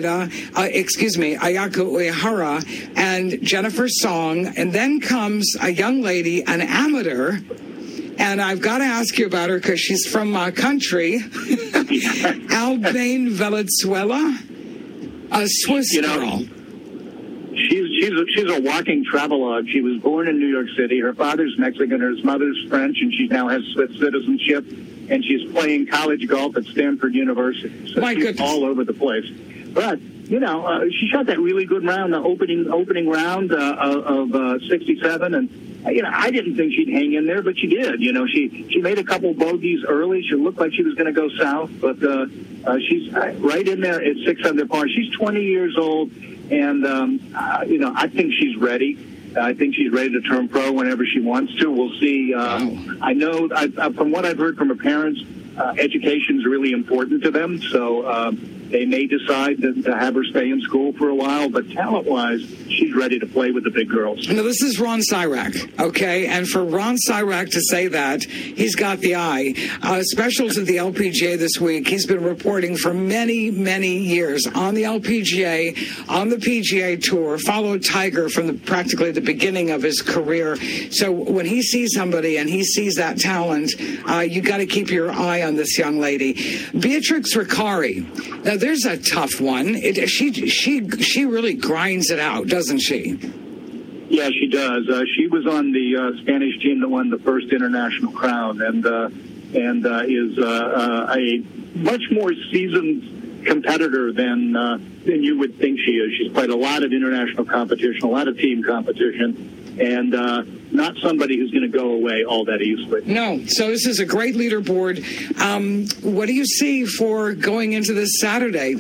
Uehara, and Jennifer Song. And then comes a young lady, an amateur, and I've got to ask you about her because she's from my country, Albane Valenzuela, a Swiss girl. She's a walking travelogue. She was born in New York City. Her father's Mexican, her mother's French, and she now has Swiss citizenship. And she's playing college golf at Stanford University. So she's all over the place. But she shot that really good round, the opening round of 67, and I didn't think she'd hang in there, but she did. She made a couple bogeys early. She looked like she was going to go south, but she's right in there at 6 under par. She's 20 years old, and I think she's ready. I think she's ready to turn pro whenever she wants to. We'll see. I know from what I've heard from her parents, education is really important to them, so they may decide to have her stay in school for a while, but talent-wise, she's ready to play with the big girls. Now, this is Ron Syrak, okay? And for Ron Syrak to say that, he's got the eye. Specials at the LPGA this week. He's been reporting for many, many years on the LPGA, on the PGA Tour, followed Tiger from practically the beginning of his career. So when he sees somebody and he sees that talent, you got to keep your eye on this young lady. Beatrix Riccari. Now, there's a tough one. She really grinds it out, doesn't she? Yeah, she does. She was on the Spanish team that won the first international crown, and is a much more seasoned competitor than you would think she is. She's played a lot of international competition, a lot of team competition, and not somebody who's going to go away all that easily. No. So this is a great leaderboard. What do you see for going into this Saturday?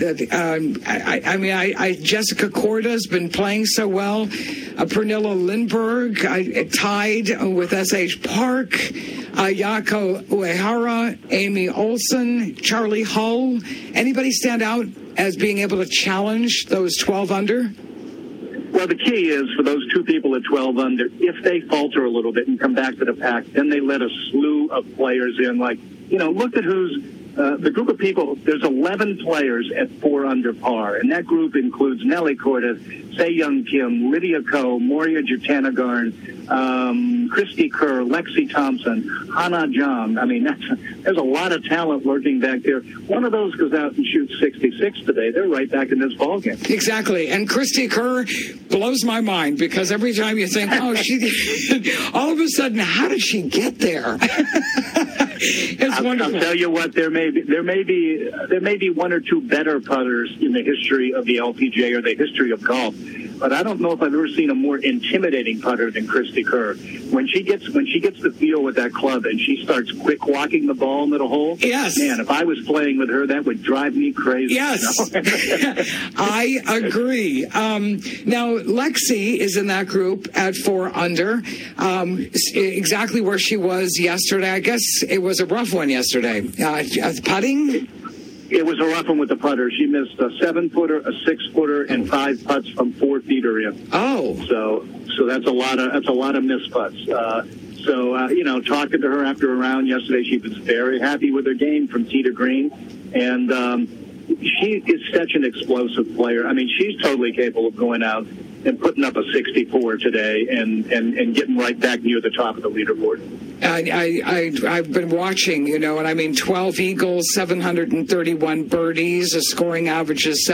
Jessica Korda has been playing so well. Pernilla Lindbergh tied with S.H. Park. Ayaka Uehara, Amy Olsen, Charlie Hull. Anybody stand out as being able to challenge those 12 under? Well, the key is for those two people at 12 under, if they falter a little bit and come back to the pack, then they let a slew of players in. Like, look at who's the group of people. There's 11 players at 4 under par, and that group includes Nelly Cordes, Se-Young Kim, Lydia Ko, Moria Jurtanagarn, Christy Kerr, Lexi Thompson, Hannah Jung. I mean, there's a lot of talent lurking back there. One of those goes out and shoots 66 today. They're right back in this ballgame. Exactly. And Christy Kerr blows my mind because every time you think, oh, she, all of a sudden, how did she get there? It's wonderful. I'll tell you what, there may be one or two better putters in the history of the LPGA or the history of golf. But I don't know if I've ever seen a more intimidating putter than Christy Kerr. When she gets the feel with that club and she starts quick walking the ball into the hole, yes, man, if I was playing with her, that would drive me crazy. Yes, I agree. Now, Lexi is in that group at 4 under, exactly where she was yesterday. I guess it was a rough one yesterday. Putting? It was a rough one with the putter. She missed a 7-footer, a 6-footer, and 5 putts from 4 feet or in. Oh, so that's a lot of missed putts. Talking to her after a round yesterday, she was very happy with her game from tee to green, and she is such an explosive player. I mean, she's totally capable of going out and putting up a 64 today and getting right back near the top of the leaderboard. I've been watching, and I mean, 12 eagles, 731 birdies, a scoring average is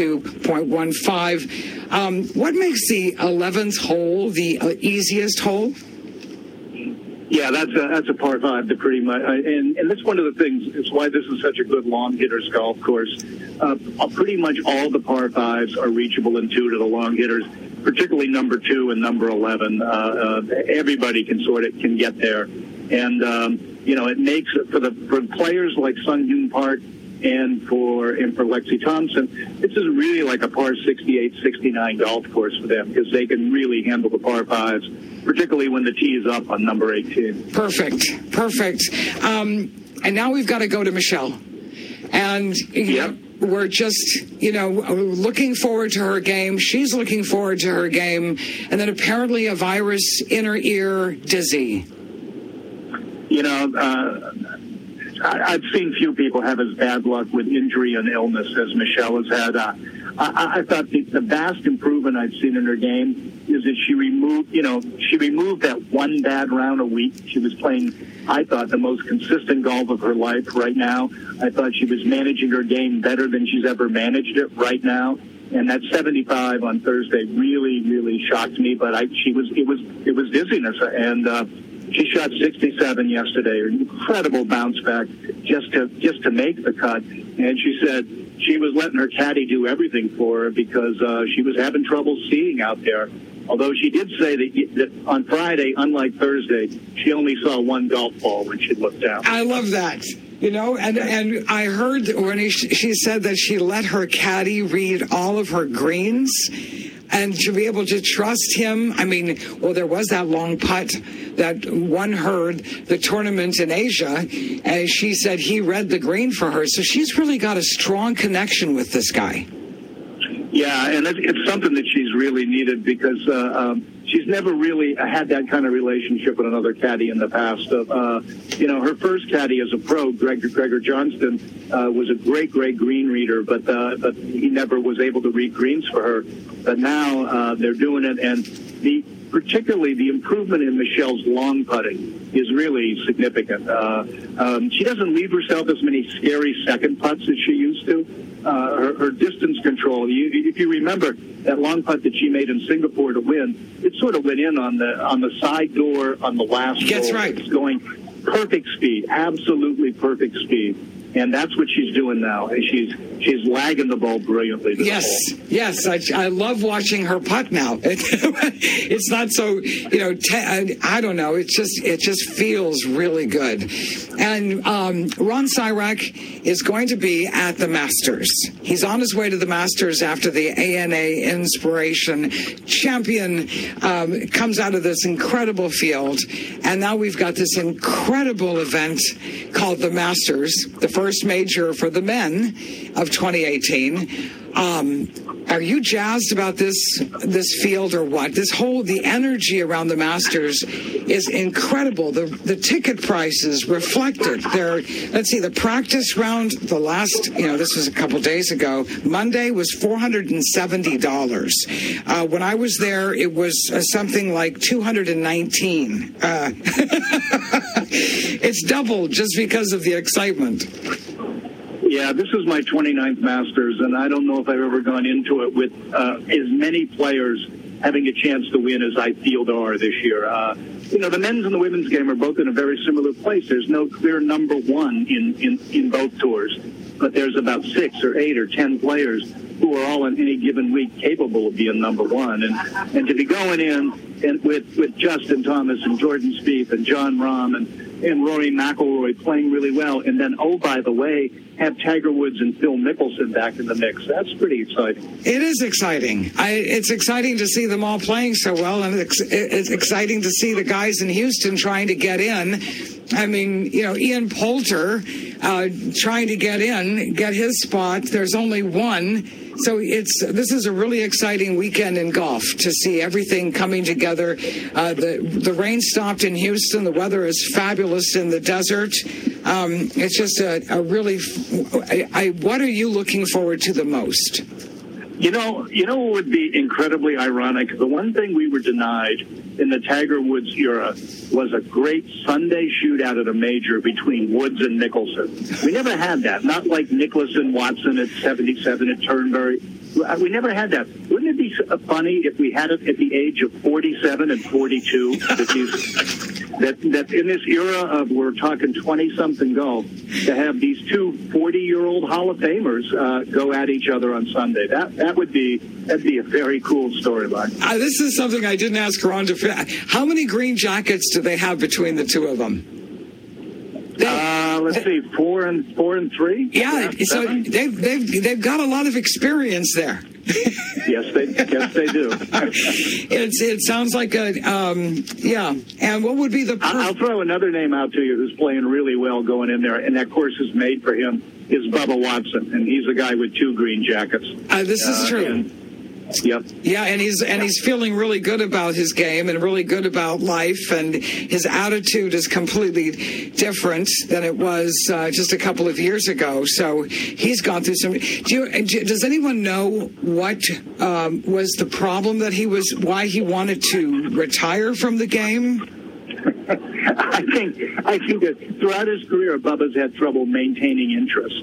72.15. What makes the 11th hole the easiest hole? Yeah, that's a par 5 to pretty much, and that's one of the things. It's why this is such a good long hitters golf course. Pretty much all the par 5s are reachable in 2 to the long hitters, particularly number 2 and number 11. Everybody can get there, and it makes it for players like Sung Hyun Park and for Lexi Thompson. This is really like a par 68, 69 golf course for them because they can really handle the par 5s, particularly when the tee is up on number 18. Perfect. And now we've got to go to Michelle. And we're just, looking forward to her game. She's looking forward to her game. And then apparently a virus in her ear, dizzy. I've seen few people have as bad luck with injury and illness as Michelle has had. I thought the vast improvement I've seen in her game is that she removed that one bad round a week. She was playing, I thought, the most consistent golf of her life right now. I thought she was managing her game better than she's ever managed it right now. And that 75 on Thursday really, really shocked me. But it was dizziness, and she shot 67 yesterday. An incredible bounce back just to make the cut. And she said she was letting her caddy do everything for her because she was having trouble seeing out there. Although she did say that on Friday, unlike Thursday, she only saw one golf ball when she looked down. I love that. And I heard when she said that she let her caddy read all of her greens and to be able to trust him. I mean, there was that long putt that won her the tournament in Asia, and she said he read the green for her. So she's really got a strong connection with this guy. Yeah, and it's something that she's really needed because she's never really had that kind of relationship with another caddy in the past. Her first caddy as a pro, Gregor Johnston, was a great green reader, but he never was able to read greens for her. But now they're doing it, and particularly the improvement in Michelle's long putting is really significant. She doesn't leave herself as many scary second putts as she used to. Her distance control, if you remember that long putt that she made in Singapore to win, it sort of went in on the side door on the last hole. That's right. It's going perfect speed, absolutely perfect speed. And that's what she's doing now. She's lagging the ball brilliantly. Yes. I love watching her putt now. It's not so, I don't know. It just feels really good. And Ron Cyrac is going to be at the Masters. He's on his way to the Masters after the ANA Inspiration Champion comes out of this incredible field. And now we've got this incredible event called the Masters, the first major for the men of 2018. Are you jazzed about this field or what? The energy around the Masters is incredible. The ticket prices reflected there. Let's see, the practice round, the last, this was a couple days ago, Monday was $470. When I was there, it was something like $219. It's doubled just because of the excitement. Yeah, this is my 29th Masters, and I don't know if I've ever gone into it with as many players having a chance to win as I feel there are this year. The men's and the women's game are both in a very similar place. There's no clear number one in both tours, but there's about 6 or 8 or 10 players who are all in any given week capable of being number one. And to be going in and with Justin Thomas and Jordan Spieth and Jon Rahm and Rory McIlroy playing really well, and then, by the way, have Tiger Woods and Phil Mickelson back in the mix. That's pretty exciting. It is exciting. It's exciting to see them all playing so well, and it's exciting to see the guys guys in Houston trying to get in. I mean, Ian Poulter trying to get his spot. There's only one. So this is a really exciting weekend in golf to see everything coming together. The rain stopped in Houston. The weather is fabulous in the desert. It's just a really. What are you looking forward to the most? You know what would be incredibly ironic? The one thing we were denied in the Tiger Woods era was a great Sunday shootout at a major between Woods and Nicholson. We never had that. Not like Nicklaus and Watson at 77 at Turnberry. We never had that. Wouldn't it be funny if we had it at the age of 47 and 42? That in this era of, we're talking 20-something golf, to have these two 40-year-old Hall of Famers go at each other on Sunday. That'd be a very cool storyline. This is something I didn't ask Ron to. How many green jackets do they have between the two of them? Let's see, 4 and 3. Yeah, so they've got a lot of experience there. Yes, they do. It sounds like a yeah. And what would be the? I'll throw another name out to you who's playing really well going in there, and that course is made for him. Is Bubba Watson, and he's a guy with 2 green jackets. This is true. Yep. Yeah, and he's feeling really good about his game and really good about life, and his attitude is completely different than it was just a couple of years ago. So he's gone through some. Does anyone know what was the problem why he wanted to retire from the game? I think that throughout his career, Bubba's had trouble maintaining interest.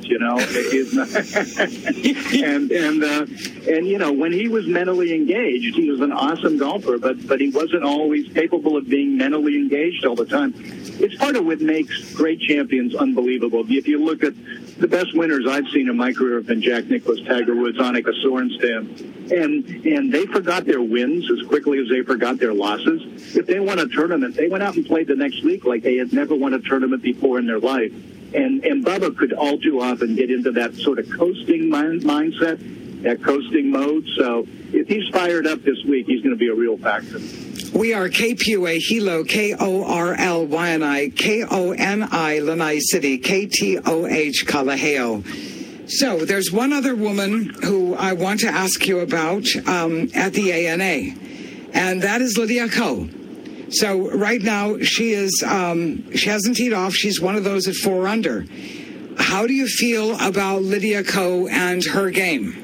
And when he was mentally engaged, he was an awesome golfer, but he wasn't always capable of being mentally engaged all the time. It's part of what makes great champions unbelievable. If you look at the best winners I've seen in my career have been Jack Nicklaus, Tiger Woods, Annika Sorenstam, and they forgot their wins as quickly as they forgot their losses. If they won a tournament, they went out and played the next week like they had never won a tournament before in their life. And Bubba could all too often get into that sort of coasting mindset, that coasting mode. So if he's fired up this week, he's going to be a real factor. We are KPUA Hilo, KORLYNI, KONI, Lanai City, KTOH Kalaheo. So there's one other woman who I want to ask you about at the ANA, and that is Lydia Ko. So right now she hasn't teed off. She's one of those at 4 under. How do you feel about Lydia Ko and her game?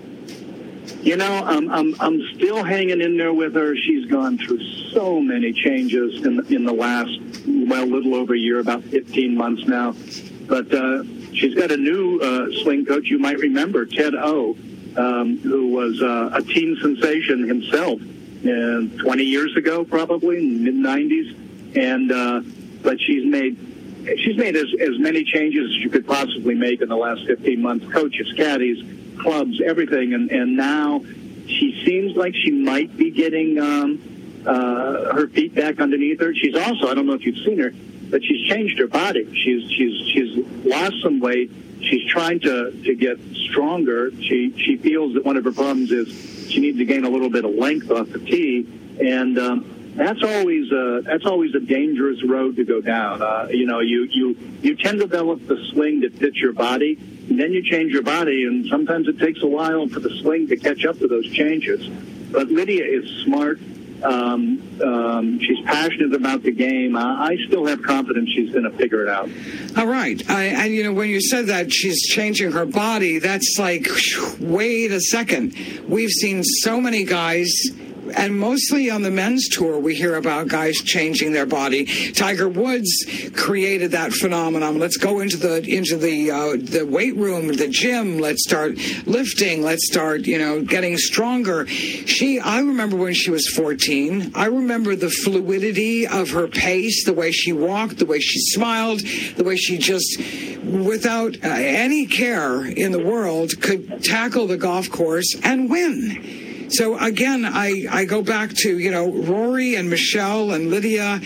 I'm still hanging in there with her. She's gone through so many changes in the last, little over a year, about 15 months now. But she's got a new swing coach. You might remember Ted O, who was a teen sensation himself 20 years ago, probably in the mid-'90s. And but she's made as many changes as you could possibly make in the last 15 months. Coaches, caddies, clubs, everything, and now she seems like she might be getting her feet back underneath her. She's also, I don't know if you've seen her, but she's changed her body. She's lost some weight. She's trying to get stronger. She feels that one of her problems is she needs to gain a little bit of length off the tee, and that's always a dangerous road to go down. You tend to develop the swing that fits your body, and then you change your body, and sometimes it takes a while for the swing to catch up to those changes. But Lydia is smart. She's passionate about the game. I still have confidence she's going to figure it out. All right. And when you said that she's changing her body, that's like, wait a second. We've seen so many guys, and mostly on the men's tour, we hear about guys changing their body. Tiger Woods created that phenomenon. Let's go into the weight room, the gym. Let's start lifting. Let's start, getting stronger. I remember when she was 14. I remember the fluidity of her pace, the way she walked, the way she smiled, the way she just, without any care in the world, could tackle the golf course and win. So again, I go back to, Rory and Michelle and Lydia.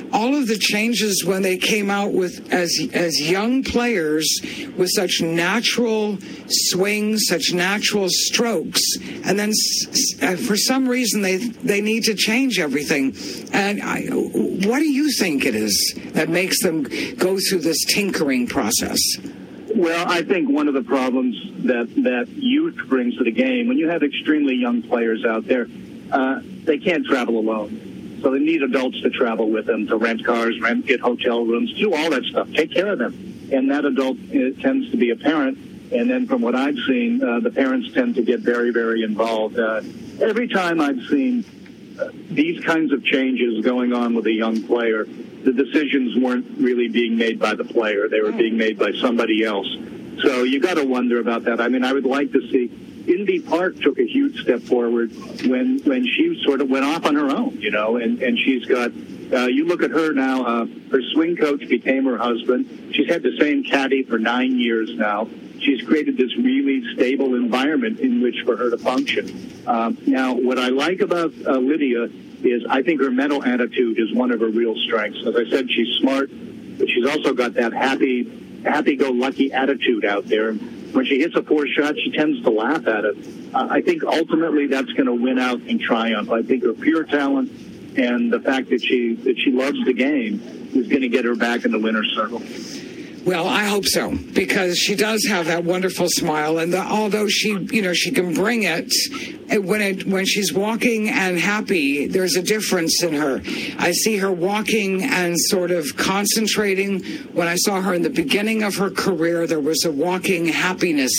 all of the changes when they came out with as young players with such natural swings, such natural strokes, and then for some reason they need to change everything. And what do you think it is that makes them go through this tinkering process? Well, I think one of the problems that youth brings to the game, when you have extremely young players out there, they can't travel alone. So they need adults to travel with them, to rent cars, get hotel rooms, do all that stuff, take care of them. And that adult tends to be a parent. And then from what I've seen, the parents tend to get very, very involved. Every time I've seen these kinds of changes going on with a young player, the decisions weren't really being made by the player. They were being made by somebody else. So you got to wonder about that. I mean, I would like to see Indy Park took a huge step forward when she sort of went off on her own, you know, and she's got, you look at her now, her swing coach became her husband. She's had the same caddy for 9 years now. She's created this really stable environment in which for her to function. Now, what I like about Lydia is I think her mental attitude is one of her real strengths. As I said, she's smart, but she's also got that happy-go-lucky attitude out there. When she hits a poor shot, she tends to laugh at it. I think ultimately that's going to win out in triumph. I think her pure talent and the fact that she loves the game is going to get her back in the winner's circle. Well, I hope so, because she does have that wonderful smile, and although she can bring it when she's walking and happy, there's a difference in her. I see her walking and sort of concentrating. When I saw her in the beginning of her career, there was a walking happiness,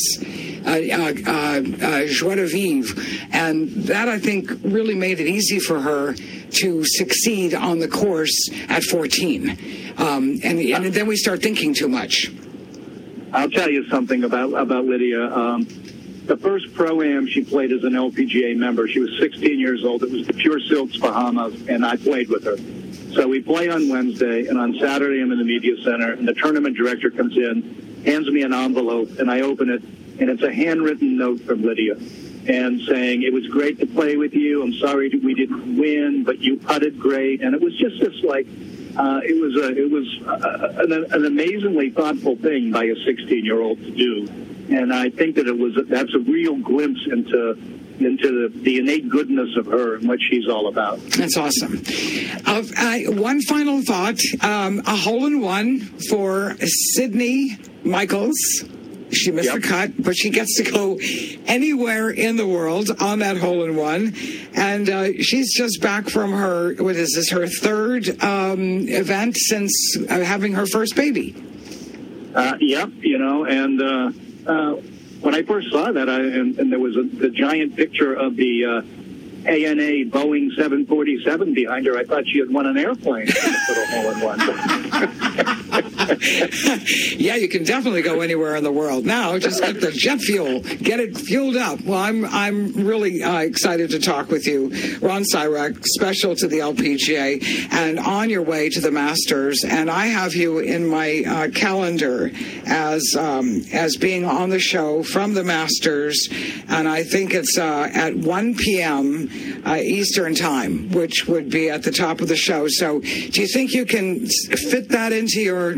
joie de vivre, and that I think really made it easy for her to succeed on the course at 14. And then we start thinking too much. I'll tell you something about Lydia. The first Pro-Am she played as an LPGA member, she was 16 years old. It was the Pure Silks Bahamas, and I played with her. So we play on Wednesday, and on Saturday I'm in the media center, and the tournament director comes in, hands me an envelope, and I open it, and it's a handwritten note from Lydia. And saying, it was great to play with you. I'm sorry we didn't win, but you putted great. And it was just this, like, it was an amazingly thoughtful thing by a 16-year-old to do. And I think that that's a real glimpse into the innate goodness of her and what she's all about. That's awesome. One final thought, a hole-in-one for Sydney Michaels. She missed the cut, but she gets to go anywhere in the world on that hole-in-one. And she's just back from her, what is this, her third event since having her first baby. Yep, you know, and when I first saw that, and there was the giant picture of the ANA Boeing 747 behind her, I thought she had won an airplane in this little hole-in-one. Yeah, you can definitely go anywhere in the world now. Just get the jet fuel, get it fueled up. Well, I'm really excited to talk with you, Ron Sirek, special to the LPGA, and on your way to the Masters. And I have you in my calendar as being on the show from the Masters, and I think it's at 1 p.m. Eastern time, which would be at the top of the show. So, do you think you can fit that into your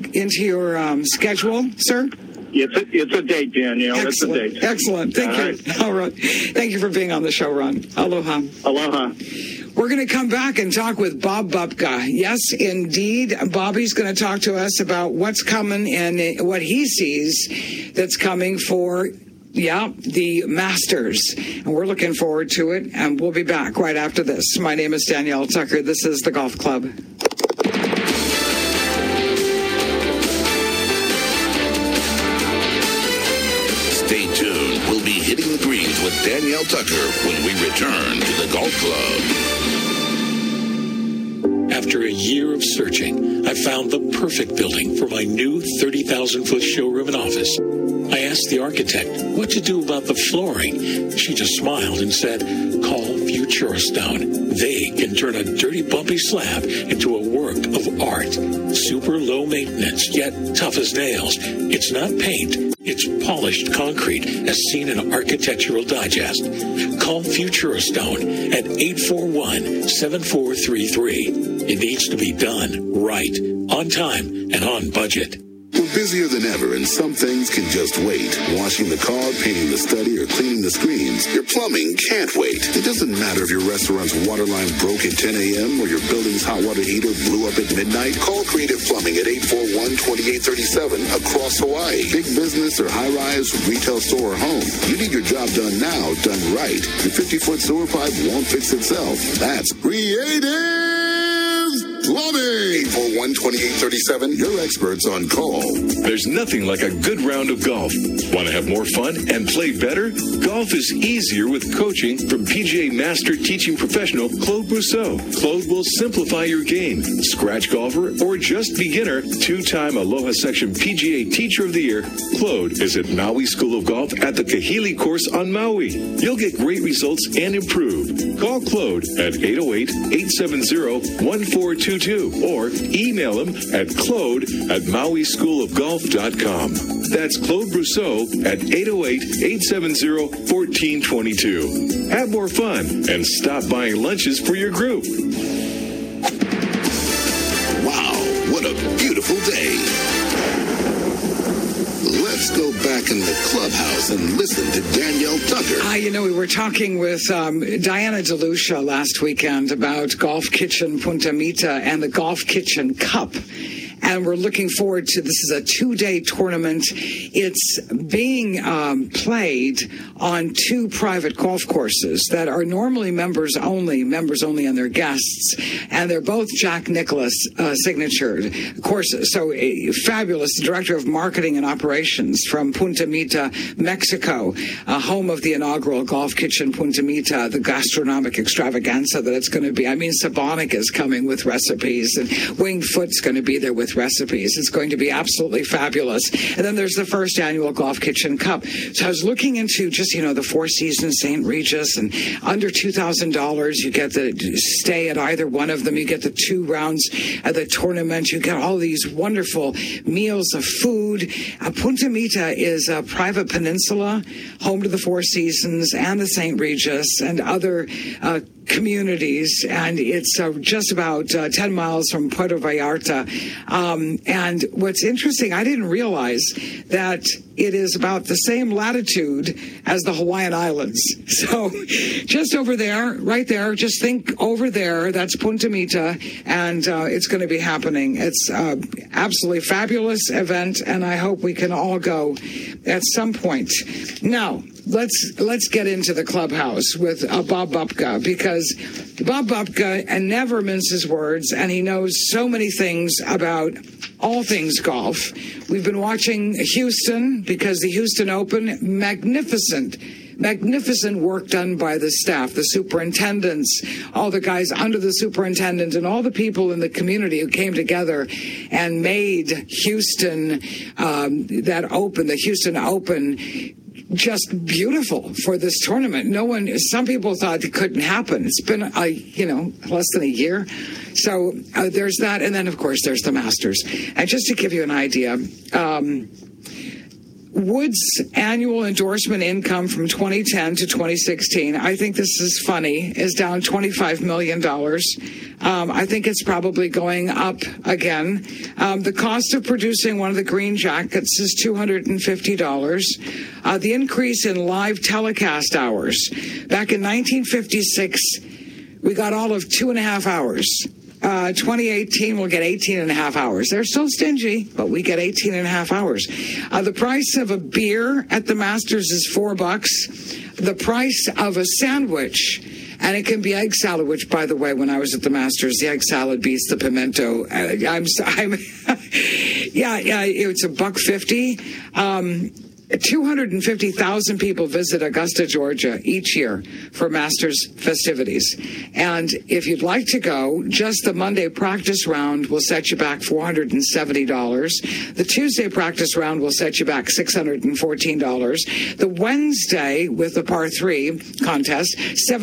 schedule, sir? It's a date, Danielle. Excellent. It's a date. Excellent. Thank you. All right. Thank you for being on the show, Ron. Aloha. Aloha. We're going to come back and talk with Bob Bubka. Yes, indeed. Bobby's going to talk to us about what's coming and what he sees that's coming for the Masters. And we're looking forward to it. And we'll be back right after this. My name is Danielle Tucker. This is the Golf Club. Stay tuned. We'll be hitting the greens with Danielle Tucker when we return to the Golf Club. After a year of searching, I found the perfect building for my new 30,000-foot showroom and office. I asked the architect what to do about the flooring. She just smiled and said, call Futurostone. They can turn a dirty, bumpy slab into a work of art. Super low maintenance, yet tough as nails. It's not paint. It's polished concrete, as seen in Architectural Digest. Call Futurostone at 841-7433. It needs to be done right, on time, and on budget. We're busier than ever, and some things can just wait. Washing the car, painting the study, or cleaning the screens. Your plumbing can't wait. It doesn't matter if your restaurant's water line broke at 10 a.m. or your building's hot water heater blew up at midnight. Call Creative Plumbing at 841-2837 across Hawaii. Big business or high-rise, retail store or home. You need your job done now, done right. Your 50-foot sewer pipe won't fix itself. That's Creative Plumbing. 841-2837. Your experts on call. There's nothing like a good round of golf. Want to have more fun and play better? Golf is easier with coaching from PGA Master Teaching Professional Claude Brousseau. Claude will simplify your game. Scratch golfer or just beginner, two-time Aloha Section PGA Teacher of the Year, Claude is at Maui School of Golf at the Kahili course on Maui. You'll get great results and improve. Call Claude at 808-870-1422 or email him at claude@mauischoolofgolf.com. That's Claude Brousseau at 808-870-1422. Have more fun and stop buying lunches for your group. Wow, what a beautiful day. Let's go back in the clubhouse and listen to Danielle Tucker. We were talking with Diana DeLucia last weekend about Golf Kitchen Punta Mita and the Golf Kitchen Cup. And we're looking forward to, this is a 2-day tournament. It's being played on 2 private golf courses that are normally members only and their guests. And they're both Jack Nicklaus signatured courses. So fabulous. The Director of Marketing and Operations from Punta Mita, Mexico, home of the inaugural Golf Kitchen Punta Mita, the gastronomic extravaganza that it's going to be. I mean, Sabonica is coming with recipes, and Winged Foot's going to be there with recipes. It's going to be absolutely fabulous. And then there's the first annual Golf Kitchen Cup. So I was looking into just, the Four Seasons St. Regis, and under $2,000, you get the stay at either one of them. You get the 2 rounds of the tournament. You get all these wonderful meals of food. Punta Mita is a private peninsula, home to the Four Seasons and the St. Regis and other communities, and it's just about 10 miles from Puerto Vallarta. And what's interesting, I didn't realize that it is about the same latitude as the Hawaiian Islands. So just over there, right there, just think over there, that's Punta Mita, and it's going to be happening. It's absolutely fabulous event, and I hope we can all go at some point. Now, let's get into the clubhouse with Bob Bupka, because Bob Bupka never minces words, and he knows so many things about all things golf. We've been watching Houston because the Houston Open, magnificent work done by the staff, the superintendents, all the guys under the superintendent, and all the people in the community who came together and made Houston, the Houston Open, just beautiful for this tournament. Some people thought it couldn't happen. It's been, less than a year. So there's that. And then, of course, there's the Masters. And just to give you an idea, Woods' annual endorsement income from 2010 to 2016, I think this is funny, is down $25 million. I think it's probably going up again. The cost of producing one of the green jackets is $250. The increase in live telecast hours. Back in 1956, we got all of 2.5 hours. 2018, we'll get 18.5 hours. They're still stingy, but we get 18.5 hours. The price of a beer at the Masters is $4. The price of a sandwich, and it can be egg salad, which, by the way, when I was at the Masters, the egg salad beats the pimento. It's $1.50. 250,000 people visit Augusta, Georgia each year for Masters festivities. And if you'd like to go, just the Monday practice round will set you back $470. The Tuesday practice round will set you back $614. The Wednesday with the par 3 contest,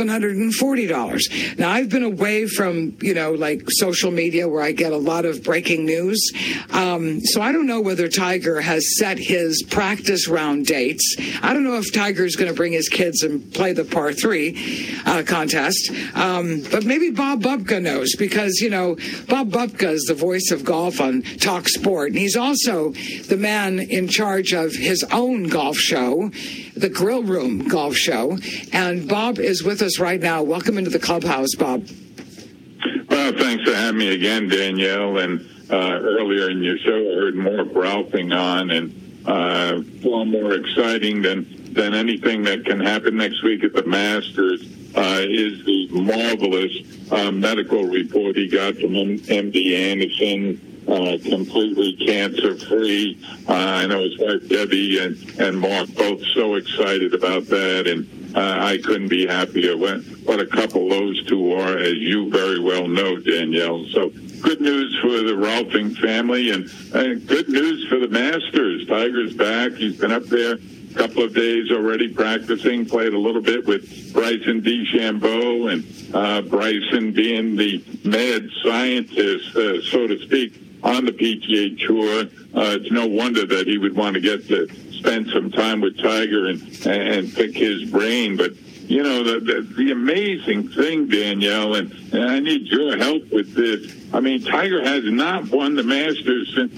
$740. Now, I've been away from, like social media where I get a lot of breaking news. So I don't know whether Tiger has set his practice round dates. I don't know if Tiger's going to bring his kids and play the par 3 contest. But maybe Bob Bubka knows, because, Bob Bubka is the voice of golf on Talk Sport. And he's also the man in charge of his own golf show, the Grill Room Golf Show. And Bob is with us right now. Welcome into the clubhouse, Bob. Well, thanks for having me again, Danielle. And earlier in your show, I heard more Ralphing on, and far more exciting than anything that can happen next week at the Masters is the marvelous medical report he got from MD Anderson, completely cancer-free. I know his wife Debbie and Mark both so excited about that, and I couldn't be happier. What a couple those two are, as you very well know, Danielle. So good news for the Ralphing family, and good news for the Masters. Tiger's back. He's been up there a couple of days already practicing, played a little bit with Bryson DeChambeau, and Bryson being the mad scientist, so to speak, on the PGA Tour. It's no wonder that he would want to get to spend some time with Tiger and pick his brain. But, the amazing thing, Danielle, and I need your help with this. I mean, Tiger has not won the Masters since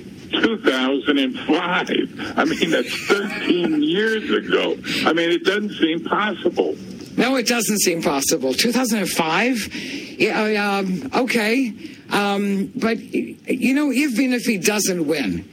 2005. I mean, that's 13 years ago. I mean, it doesn't seem possible. No, it doesn't seem possible. 2005? Yeah, okay. But, even if he doesn't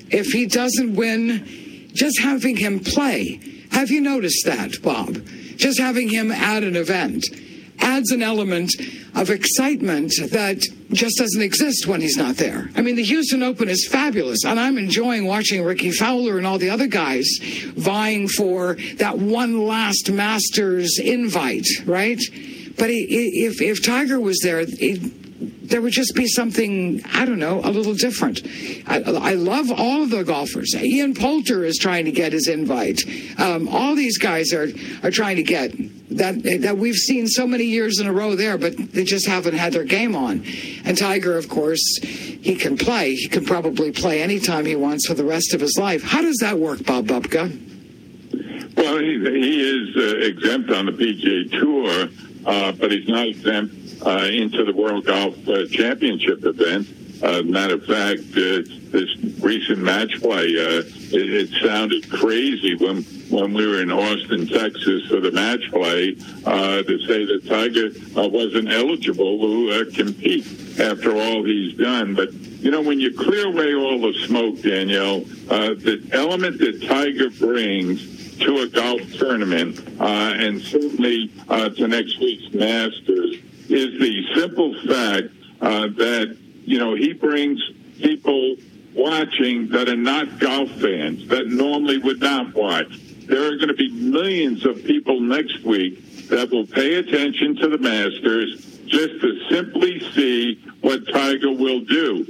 win, just having him play. Have you noticed that, Bob? Just having him at an event adds an element of excitement that just doesn't exist when he's not there. I mean, the Houston Open is fabulous, and I'm enjoying watching Ricky Fowler and all the other guys vying for that one last Masters invite, right? But if Tiger was there, there would just be something, I don't know, a little different. I love all of the golfers. Ian Poulter is trying to get his invite. All these guys are trying to get that we've seen so many years in a row there, but they just haven't had their game on. And Tiger, of course, he can play. He can probably play anytime he wants for the rest of his life. How does that work, Bob Bubka? Well, he is exempt on the PGA Tour, but he's not exempt into the World Golf Championship event. Matter of fact, this recent match play, it sounded crazy when we were in Austin, Texas for the match play, to say that Tiger wasn't eligible to compete after all he's done. But, when you clear away all the smoke, Danielle, the element that Tiger brings to a golf tournament, and certainly to next week's Masters, is the simple fact that, he brings people watching that are not golf fans, that normally would not watch. There are going to be millions of people next week that will pay attention to the Masters just to simply see what Tiger will do.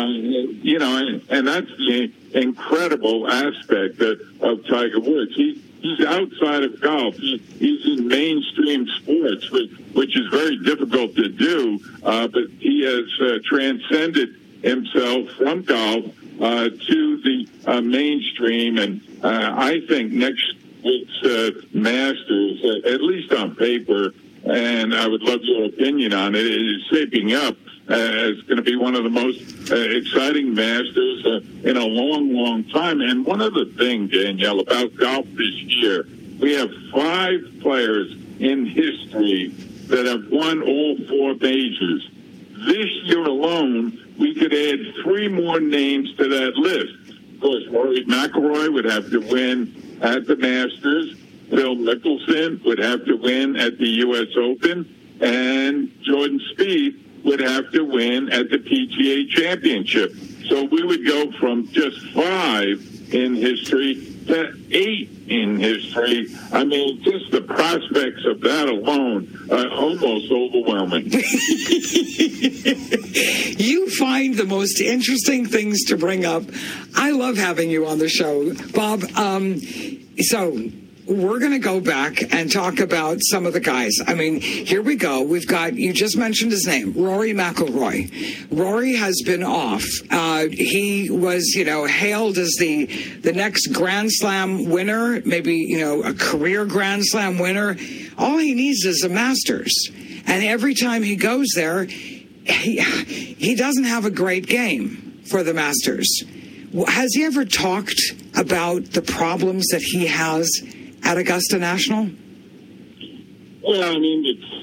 And that's the incredible aspect of Tiger Woods. He's outside of golf. He's in mainstream sports, which is very difficult to do, but he has transcended himself from golf to the mainstream. And I think next week's Masters, at least on paper, and I would love your opinion on it, is shaping up as going to be one of the most exciting Masters in a long, long time. And one other thing, Danielle, about golf this year, we have 5 players in history that have won all 4 majors. This year alone, we could add 3 more names to that list. Of course, Rory McIlroy would have to win at the Masters. Phil Mickelson would have to win at the U.S. Open. And Jordan Spieth would have to win at the PGA Championship. So we would go from just 5 in history to 8 in history. I mean, just the prospects of that alone are almost overwhelming. You find the most interesting things to bring up. I love having you on the show, Bob. So we're going to go back and talk about some of the guys. I mean, here we go. We've got, you just mentioned his name, Rory McIlroy. Rory has been off. He was, hailed as the next Grand Slam winner, maybe, a career Grand Slam winner. All he needs is a Masters. And every time he goes there, he doesn't have a great game for the Masters. Has he ever talked about the problems that he has at Augusta National? Well, I mean,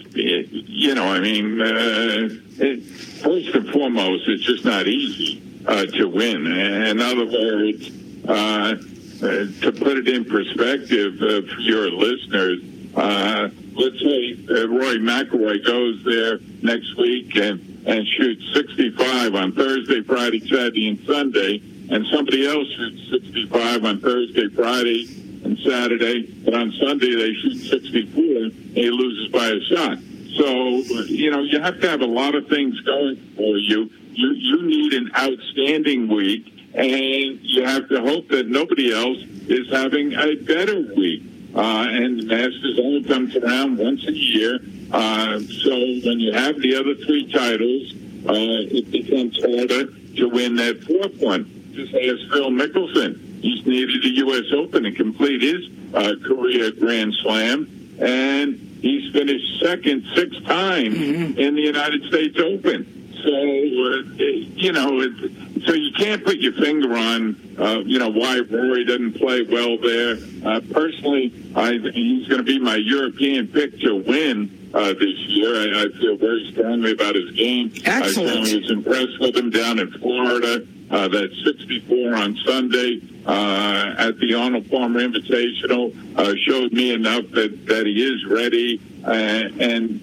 first and foremost, it's just not easy to win. In other words, to put it in perspective for your listeners, let's say Rory McIlroy goes there next week and shoots 65 on Thursday, Friday, Saturday, and Sunday, and somebody else shoots 65 on Thursday, Friday, and Saturday, but on Sunday they shoot 64, and he loses by a shot. So, you have to have a lot of things going for you. You need an outstanding week, and you have to hope that nobody else is having a better week. And the Masters only comes around once a year. So when you have the other three titles, it becomes harder to win that fourth one. Just ask Phil Mickelson. He's needed the U.S. Open to complete his career Grand Slam, and he's finished second 6 times in the United States Open. So, so you can't put your finger on, why Rory doesn't play well there. Personally, he's going to be my European pick to win this year. I feel very strongly about his game. Excellent. I was impressed with him down in Florida. That 64 on Sunday at the Arnold Palmer Invitational showed me enough that he is ready. And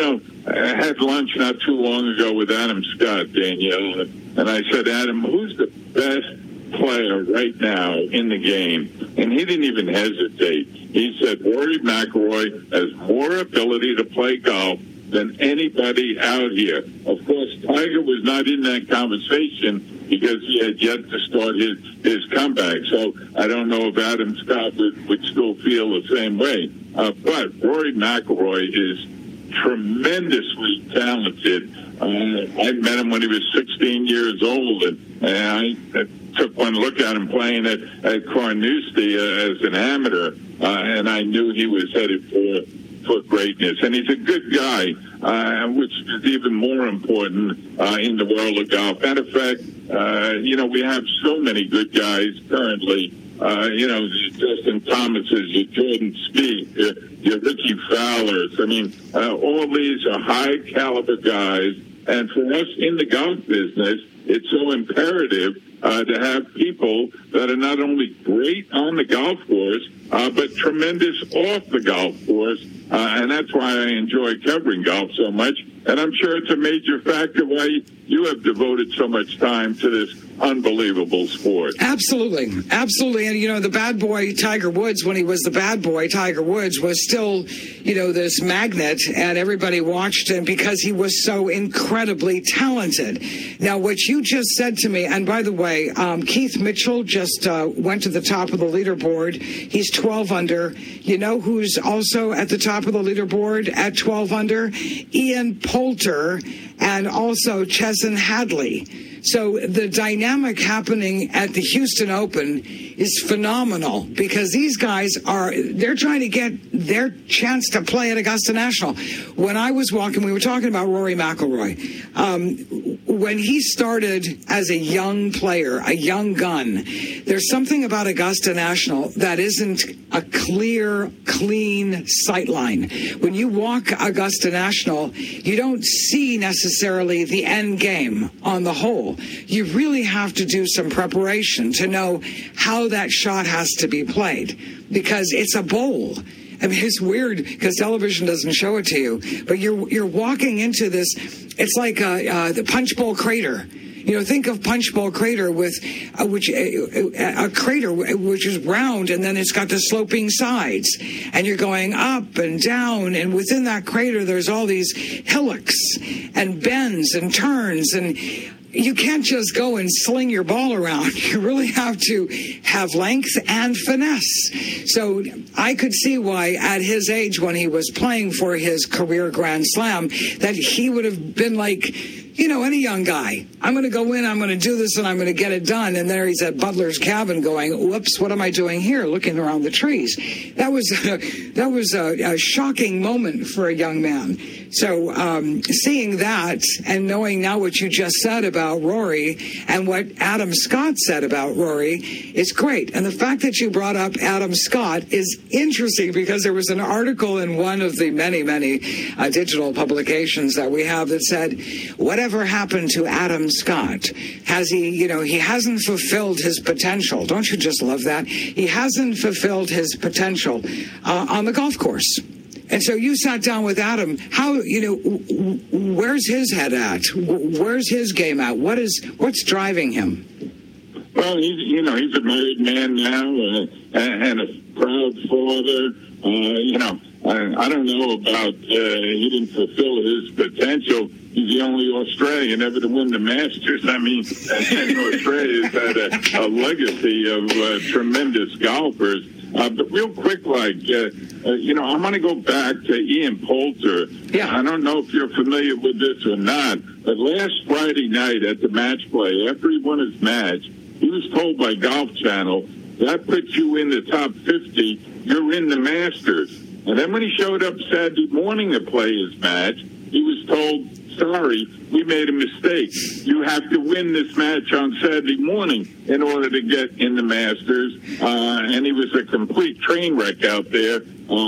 I had lunch not too long ago with Adam Scott, Danielle, and I said, Adam, who's the best player right now in the game? And he didn't even hesitate. He said, Rory McIlroy has more ability to play golf than anybody out here. Of course, Tiger was not in that conversation because he had yet to start his comeback. So I don't know if Adam Scott would still feel the same way. But Rory McIlroy is tremendously talented. I met him when he was 16 years old, and I took one look at him playing at Carnoustie as an amateur, and I knew he was headed for greatness. And he's a good guy, which is even more important in the world of golf. Matter of fact, we have so many good guys currently. Justin Thomases, your Jordan Spieth, your Ricky Fowlers. I mean, all these are high-caliber guys. And for us in the golf business, it's so imperative to have people that are not only great on the golf course, but tremendous off the golf course. And that's why I enjoy covering golf so much. And I'm sure it's a major factor why you have devoted so much time to this unbelievable sport. Absolutely. Absolutely. And, the bad boy Tiger Woods, when he was the bad boy Tiger Woods, was still, this magnet, and everybody watched him because he was so incredibly talented. Now, what you just said to me, and by the way, Keith Mitchell just went to the top of the leaderboard. He's 12 under. You know who's also at the top of the leaderboard at 12 under? Ian Poulter and also Chesson Hadley. So the dynamic happening at the Houston Open is phenomenal because these guys they're trying to get their chance to play at Augusta National. When I was walking, we were talking about Rory McIlroy. When he started as a young player, a young gun, there's something about Augusta National that isn't a clear, clean sightline. When you walk Augusta National, you don't see necessarily the end game on the hole. You really have to do some preparation to know how that shot has to be played because it's a bowl. I mean, it's weird because television doesn't show it to you, but you're walking into this. It's like the Punch Bowl crater. You know, think of Punch Bowl Crater with a crater which is round, and then it's got the sloping sides, and you're going up and down, and within that crater there's all these hillocks and bends and turns, and you can't just go and sling your ball around. You really have to have length and finesse. So I could see why at his age, when he was playing for his career Grand Slam, that he would have been like, you know, any young guy. I'm going to go in, I'm going to do this, and I'm going to get it done. And there he's at Butler's cabin going, whoops, what am I doing here? Looking around the trees. That was a shocking moment for a young man. So seeing that and knowing now what you just said about Rory and what Adam Scott said about Rory is great. And the fact that you brought up Adam Scott is interesting because there was an article in one of the many, many digital publications that we have that said, whatever happened to Adam Scott? Has he, you know, he hasn't fulfilled his potential. Don't you just love that? He hasn't fulfilled his potential on the golf course. And so you sat down with Adam. How, you know, where's his head at? Where's his game at? What's driving him? Well, he's a married man now and a proud father. I don't know about he didn't fulfill his potential. He's the only Australian ever to win the Masters. I mean, Australia's had a legacy of tremendous golfers. But real quick, I want to go back to Ian Poulter. Yeah. I don't know if you're familiar with this or not, but last Friday night at the match play, after he won his match, he was told by Golf Channel, that puts you in the top 50, you're in the Masters. And then when he showed up Saturday morning to play his match, he was told, sorry, we made a mistake. You have to win this match on Saturday morning in order to get in the Masters. And he was a complete train wreck out there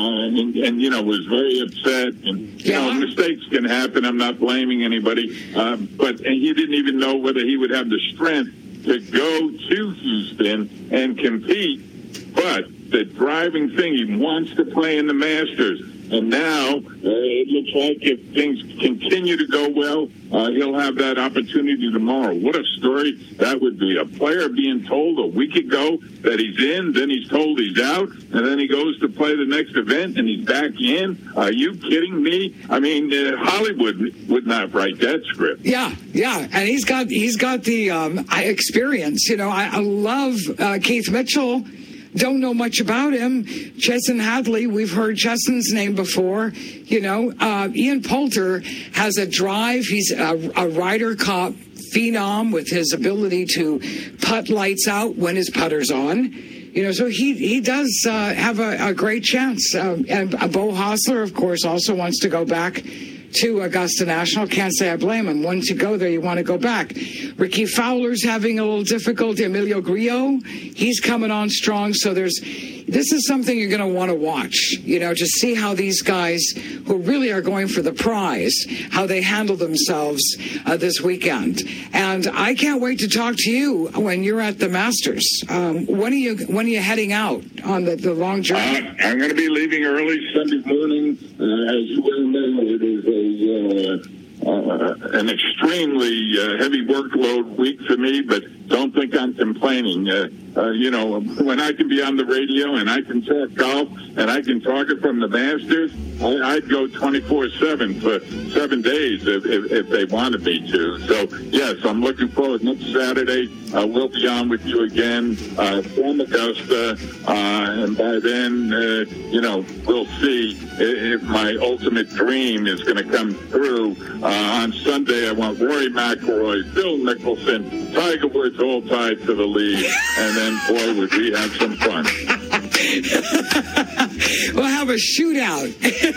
and was very upset. And, mistakes can happen. I'm not blaming anybody. But he didn't even know whether he would have the strength to go to Houston and compete. But the driving thing, he wants to play in the Masters. And now it looks like if things continue to go well, he'll have that opportunity tomorrow. What a story that would be. A player being told a week ago that he's in, then he's told he's out, and then he goes to play the next event and he's back in. Are you kidding me? I mean, Hollywood would not write that script. Yeah, and he's got the experience. You know, I love Keith Mitchell. Don't know much about him. Chesson Hadley, we've heard Chesson's name before. You know, Ian Poulter has a drive. He's a Ryder Cup phenom with his ability to putt lights out when his putter's on. You know, so he does have a great chance. And Beau Hossler, of course, also wants to go back to Augusta National. Can't say I blame him. Once you go there, you want to go back. Ricky Fowler's having a little difficulty. Emilio Grillo, he's coming on strong. So this is something you're going to want to watch, you know, to see how these guys who really are going for the prize, how they handle themselves this weekend. And I can't wait to talk to you when you're at the Masters. When are you heading out on the long journey? I'm going to be leaving early Sunday morning. As you well know, it is an extremely heavy workload week for me, but don't think I'm complaining. When I can be on the radio and I can talk golf and I can talk it from the Masters, I'd go 24/7 for 7 days if they wanted me to. So, yes, I'm looking forward. Next Saturday, we'll be on with you again from Augusta, and by then, we'll see if my ultimate dream is going to come through. On Sunday, I want Rory McIlroy, Phil Mickelson, Tiger Woods all tied to the lead, and then, boy, would we have some fun. We'll have a shootout.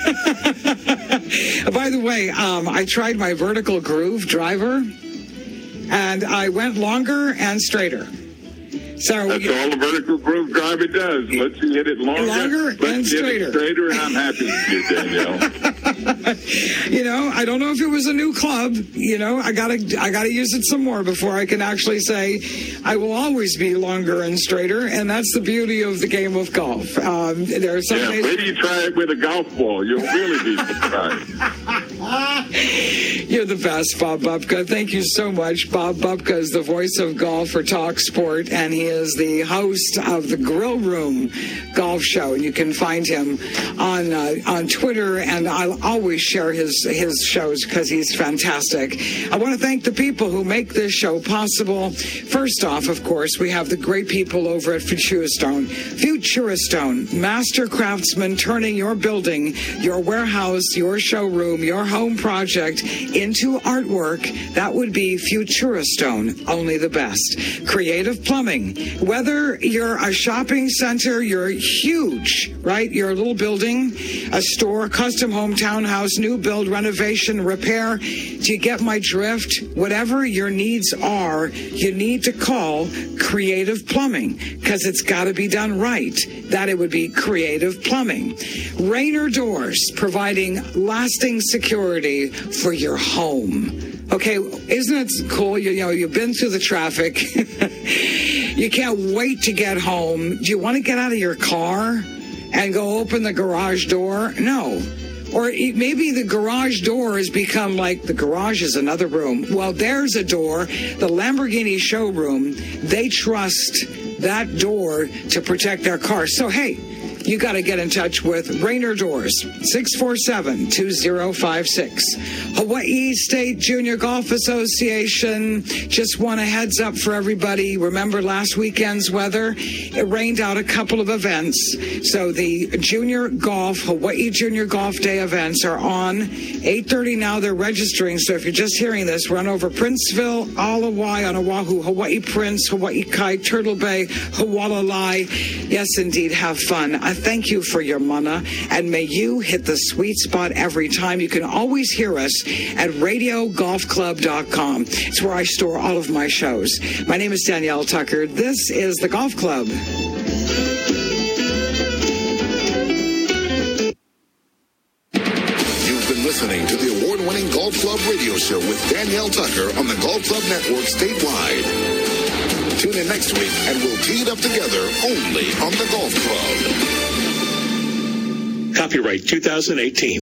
By the way, I tried my vertical groove driver, and I went longer and straighter. So that's all the vertical groove driver does. Let's hit it longer and straighter. And I'm happy with you, Danielle. I don't know if it was a new club. I gotta use it some more before I can actually say I will always be longer and straighter. And that's the beauty of the game of golf. There are some days. Maybe you try it with a golf ball. You'll really be surprised. You're the best, Bob Bubka. Thank you so much. Bob Bubka is the voice of golf for Talk Sport, and he is the host of the Grill Room Golf Show. And you can find him on Twitter, and I'll always share his shows because he's fantastic. I want to thank the people who make this show possible. First off, of course, we have the great people over at Futuristone. Futuristone, master craftsman turning your building, your warehouse, your showroom, your home project into artwork. That would be Futuristone, only the best. Creative Plumbing. Whether you're a shopping center, you're huge, right? You're a little building, a store, custom home, townhouse, new build, renovation, repair. Do you get my drift? Whatever your needs are, you need to call Creative Plumbing because it's got to be done right. That it would be Creative Plumbing. Rainer Doors, providing lasting security for your home. Okay, isn't it cool? You know, you've been through the traffic. You can't wait to get home. Do you want to get out of your car and go open the garage door? No. Or maybe the garage door has become like the garage is another room. Well, there's a door. The Lamborghini showroom, they trust that door to protect their car. So, hey, you got to get in touch with Rainer Doors, 647-2056. Hawaii State Junior Golf Association, just want a heads up for everybody. Remember last weekend's weather? It rained out a couple of events. So the Junior Golf, Hawaii Junior Golf Day events are on. 8:30 now, they're registering. So if you're just hearing this, run over Princeville, Alawai on Oahu, Hawaii Prince, Hawaii Kai, Turtle Bay, Hualalai. Yes, indeed, have fun. I thank you for your mana, and may you hit the sweet spot every time. You can always hear us at radiogolfclub.com. It's where I store all of my shows. My name is Danielle Tucker. This is the Golf Club. You've been listening to the award-winning Golf Club radio show with Danielle Tucker on the Golf Club Network statewide. Tune in next week and we'll tee it up together only on the Golf Club. Copyright 2018.